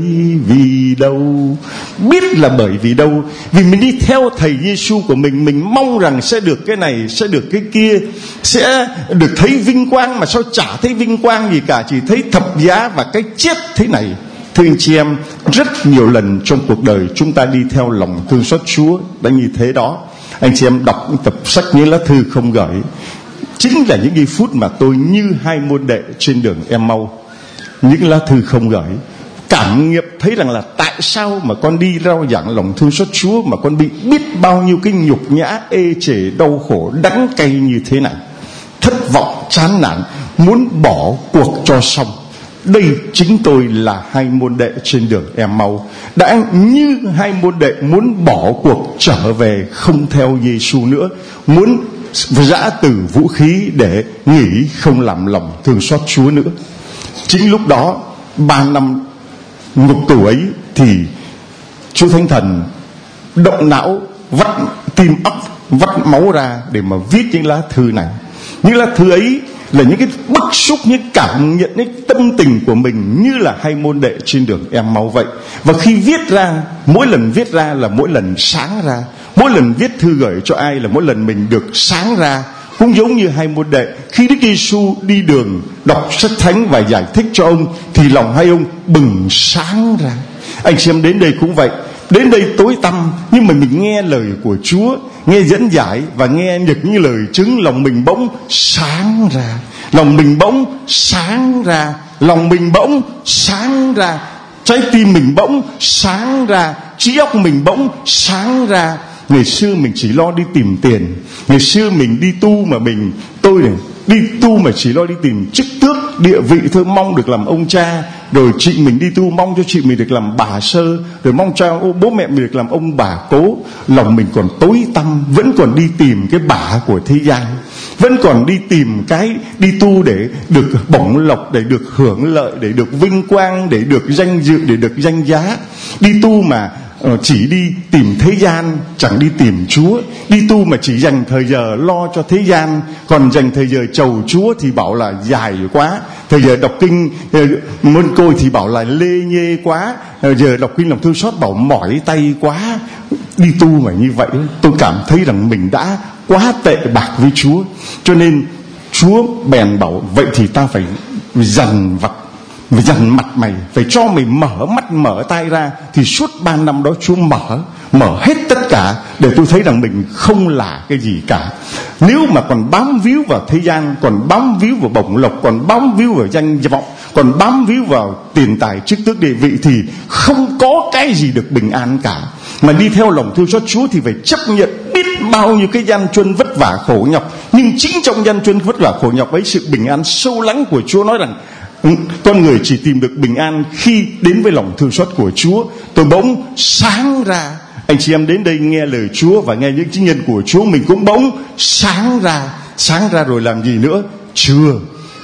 A: vì đâu. Biết là bởi vì đâu? Vì mình đi theo thầy Giêsu của mình mong rằng sẽ được cái này, sẽ được cái kia, sẽ được thấy vinh quang, mà sao chả thấy vinh quang gì cả, chỉ thấy thập giá và cái chết thế này. Thưa anh chị em, rất nhiều lần trong cuộc đời chúng ta đi theo lòng thương xót Chúa đã như thế đó. Anh chị em đọc tập sách Những Lá Thư Không Gửi, chính là những giây phút mà tôi như hai môn đệ trên đường Em-mau. Những lá thư không gửi, cảm nghiệm thấy rằng là tại sao mà con đi rao giảng lòng thương xót Chúa mà con bị biết bao nhiêu cái nhục nhã, ê chề, đau khổ, đắng cay như thế này. Thất vọng, chán nản, muốn bỏ cuộc cho xong. Đây chính tôi là hai môn đệ trên đường Em-mau, đã như hai môn đệ muốn bỏ cuộc trở về không theo Giêsu nữa, muốn giã từ vũ khí để nghỉ không làm lòng thương xót Chúa nữa. Chính lúc đó 3 năm ngục tù ấy thì Chúa Thánh Thần động não, vắt tim óc, vắt máu ra để mà viết những lá thư này. Những lá thư ấy là những cái bức xúc, những cảm nhận, những tâm tình của mình như là hai môn đệ trên đường Em-mau vậy. Và khi viết ra, mỗi lần viết ra là mỗi lần sáng ra, mỗi lần viết thư gửi cho ai là mỗi lần mình được sáng ra. Cũng giống như hai môn đệ, khi Đức Giêsu đi đường đọc sách thánh và giải thích cho ông thì lòng hai ông bừng sáng ra. Anh chị em đến đây cũng vậy, đến đây tối tăm nhưng mà mình nghe lời của Chúa, nghe dẫn giải và nghe những lời chứng, lòng mình bỗng sáng ra, lòng mình bỗng sáng ra, lòng mình bỗng sáng ra, trái tim mình bỗng sáng ra, trí óc mình bỗng sáng ra. Ngày xưa mình chỉ lo đi tìm tiền, ngày xưa mình đi tu mà tôi này đi tu mà chỉ lo đi tìm chức tước, địa vị thôi, mong được làm ông cha. Rồi chị mình đi tu mong cho chị mình được làm bà sơ, rồi mong cho bố mẹ mình được làm ông bà cố. Lòng mình còn tối tăm, vẫn còn đi tìm cái bả của thế gian, vẫn còn đi tìm cái đi tu để được bổng lộc, để được hưởng lợi, để được vinh quang, để được danh dự, để được danh giá. Đi tu mà chỉ đi tìm thế gian, chẳng đi tìm Chúa. Đi tu mà chỉ dành thời giờ lo cho thế gian, còn dành thời giờ chầu Chúa thì bảo là dài quá. Thời giờ đọc kinh môn côi thì bảo là lê nhê quá. Giờ đọc kinh lòng thương xót bảo mỏi tay quá. Đi tu mà như vậy, tôi cảm thấy rằng mình đã quá tệ bạc với Chúa. Cho nên Chúa bèn bảo vậy thì ta phải dằn mặt mày, phải cho mày mở mắt mở tai ra. Thì suốt 3 năm đó Chúa mở hết tất cả để tôi thấy rằng mình không là cái gì cả. Nếu mà còn bám víu vào thế gian, còn bám víu vào bổng lộc, còn bám víu vào danh vọng, còn bám víu vào tiền tài chức tước địa vị thì không có cái gì được bình an cả. Mà đi theo lòng thương xót Chúa thì phải chấp nhận biết bao nhiêu cái gian truân vất vả khổ nhọc. Nhưng chính trong gian truân vất vả khổ nhọc ấy, sự bình an sâu lắng của Chúa nói rằng con người chỉ tìm được bình an khi đến với lòng thương xót của Chúa. Tôi bỗng sáng ra. Anh chị em đến đây nghe lời Chúa và nghe những chứng nhân của Chúa, mình cũng bỗng sáng ra. Sáng ra rồi làm gì nữa? Chưa.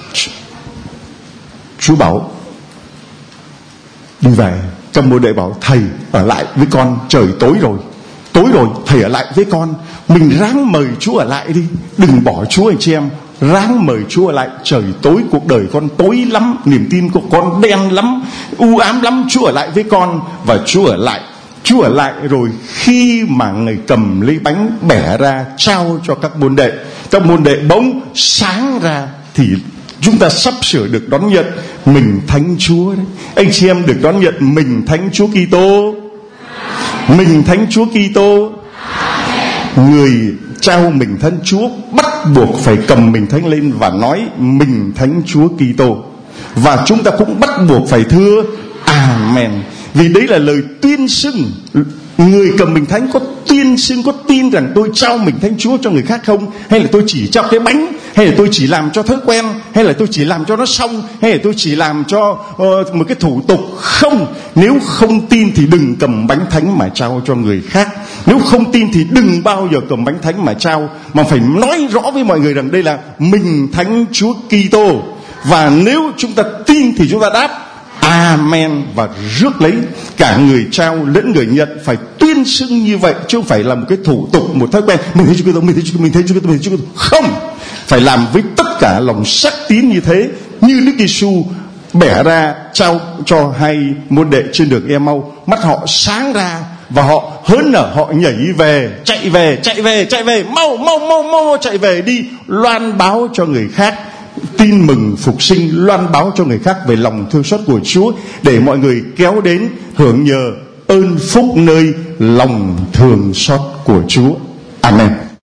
A: Chúa bảo đi về. Các môn đệ bảo thầy ở lại với con, trời tối rồi. tối rồi thầy ở lại với con, mình ráng mời Chúa ở lại đi, đừng bỏ Chúa anh chị em, ráng mời Chúa ở lại. Trời tối, cuộc đời con tối lắm, niềm tin của con đen lắm, u ám lắm, Chúa ở lại với con. Và Chúa ở lại rồi khi mà người cầm lấy bánh bẻ ra trao cho các môn đệ bỗng sáng ra, thì chúng ta sắp sửa được đón nhận mình thánh Chúa đấy. Anh chị em được đón nhận mình thánh Chúa Kitô. Mình thánh Chúa Kitô. Người trao mình thánh Chúa bắt buộc phải cầm mình thánh lên và nói mình thánh Chúa Kitô. Và chúng ta cũng bắt buộc phải thưa Amen, vì đấy là lời tuyên xưng. Người cầm mình thánh có tuyên xưng, có tin rằng tôi trao mình thánh Chúa cho người khác không? Hay là tôi chỉ trao cái bánh? Hay là tôi chỉ làm cho thói quen? Hay là tôi chỉ làm cho nó xong? Hay là tôi chỉ làm cho một cái thủ tục? Không. Nếu không tin thì đừng cầm bánh thánh mà trao cho người khác. Nếu không tin thì đừng bao giờ cầm bánh thánh mà trao, mà phải nói rõ với mọi người rằng đây là mình thánh Chúa Kitô. Và nếu chúng ta tin thì chúng ta đáp Amen và rước lấy. Cả người trao lẫn người nhận phải tuyên xưng như vậy, chứ không phải là một cái thủ tục, một thói quen. Mình thấy Chúa Kitô, mình thấy Chúa Kitô, mình thấy Chúa Kitô, mình thấy Chúa Kitô. Không, phải làm với tất cả lòng sắc tín như thế, như Đức Giêsu bẻ ra trao cho 2 môn đệ trên đường Emau. Mắt họ sáng ra và họ hớn nở, họ nhảy về, chạy về, mau chạy về đi, loan báo cho người khác tin mừng phục sinh, loan báo cho người khác về lòng thương xót của Chúa, để mọi người kéo đến hưởng nhờ ơn phúc nơi lòng thương xót của Chúa. Amen.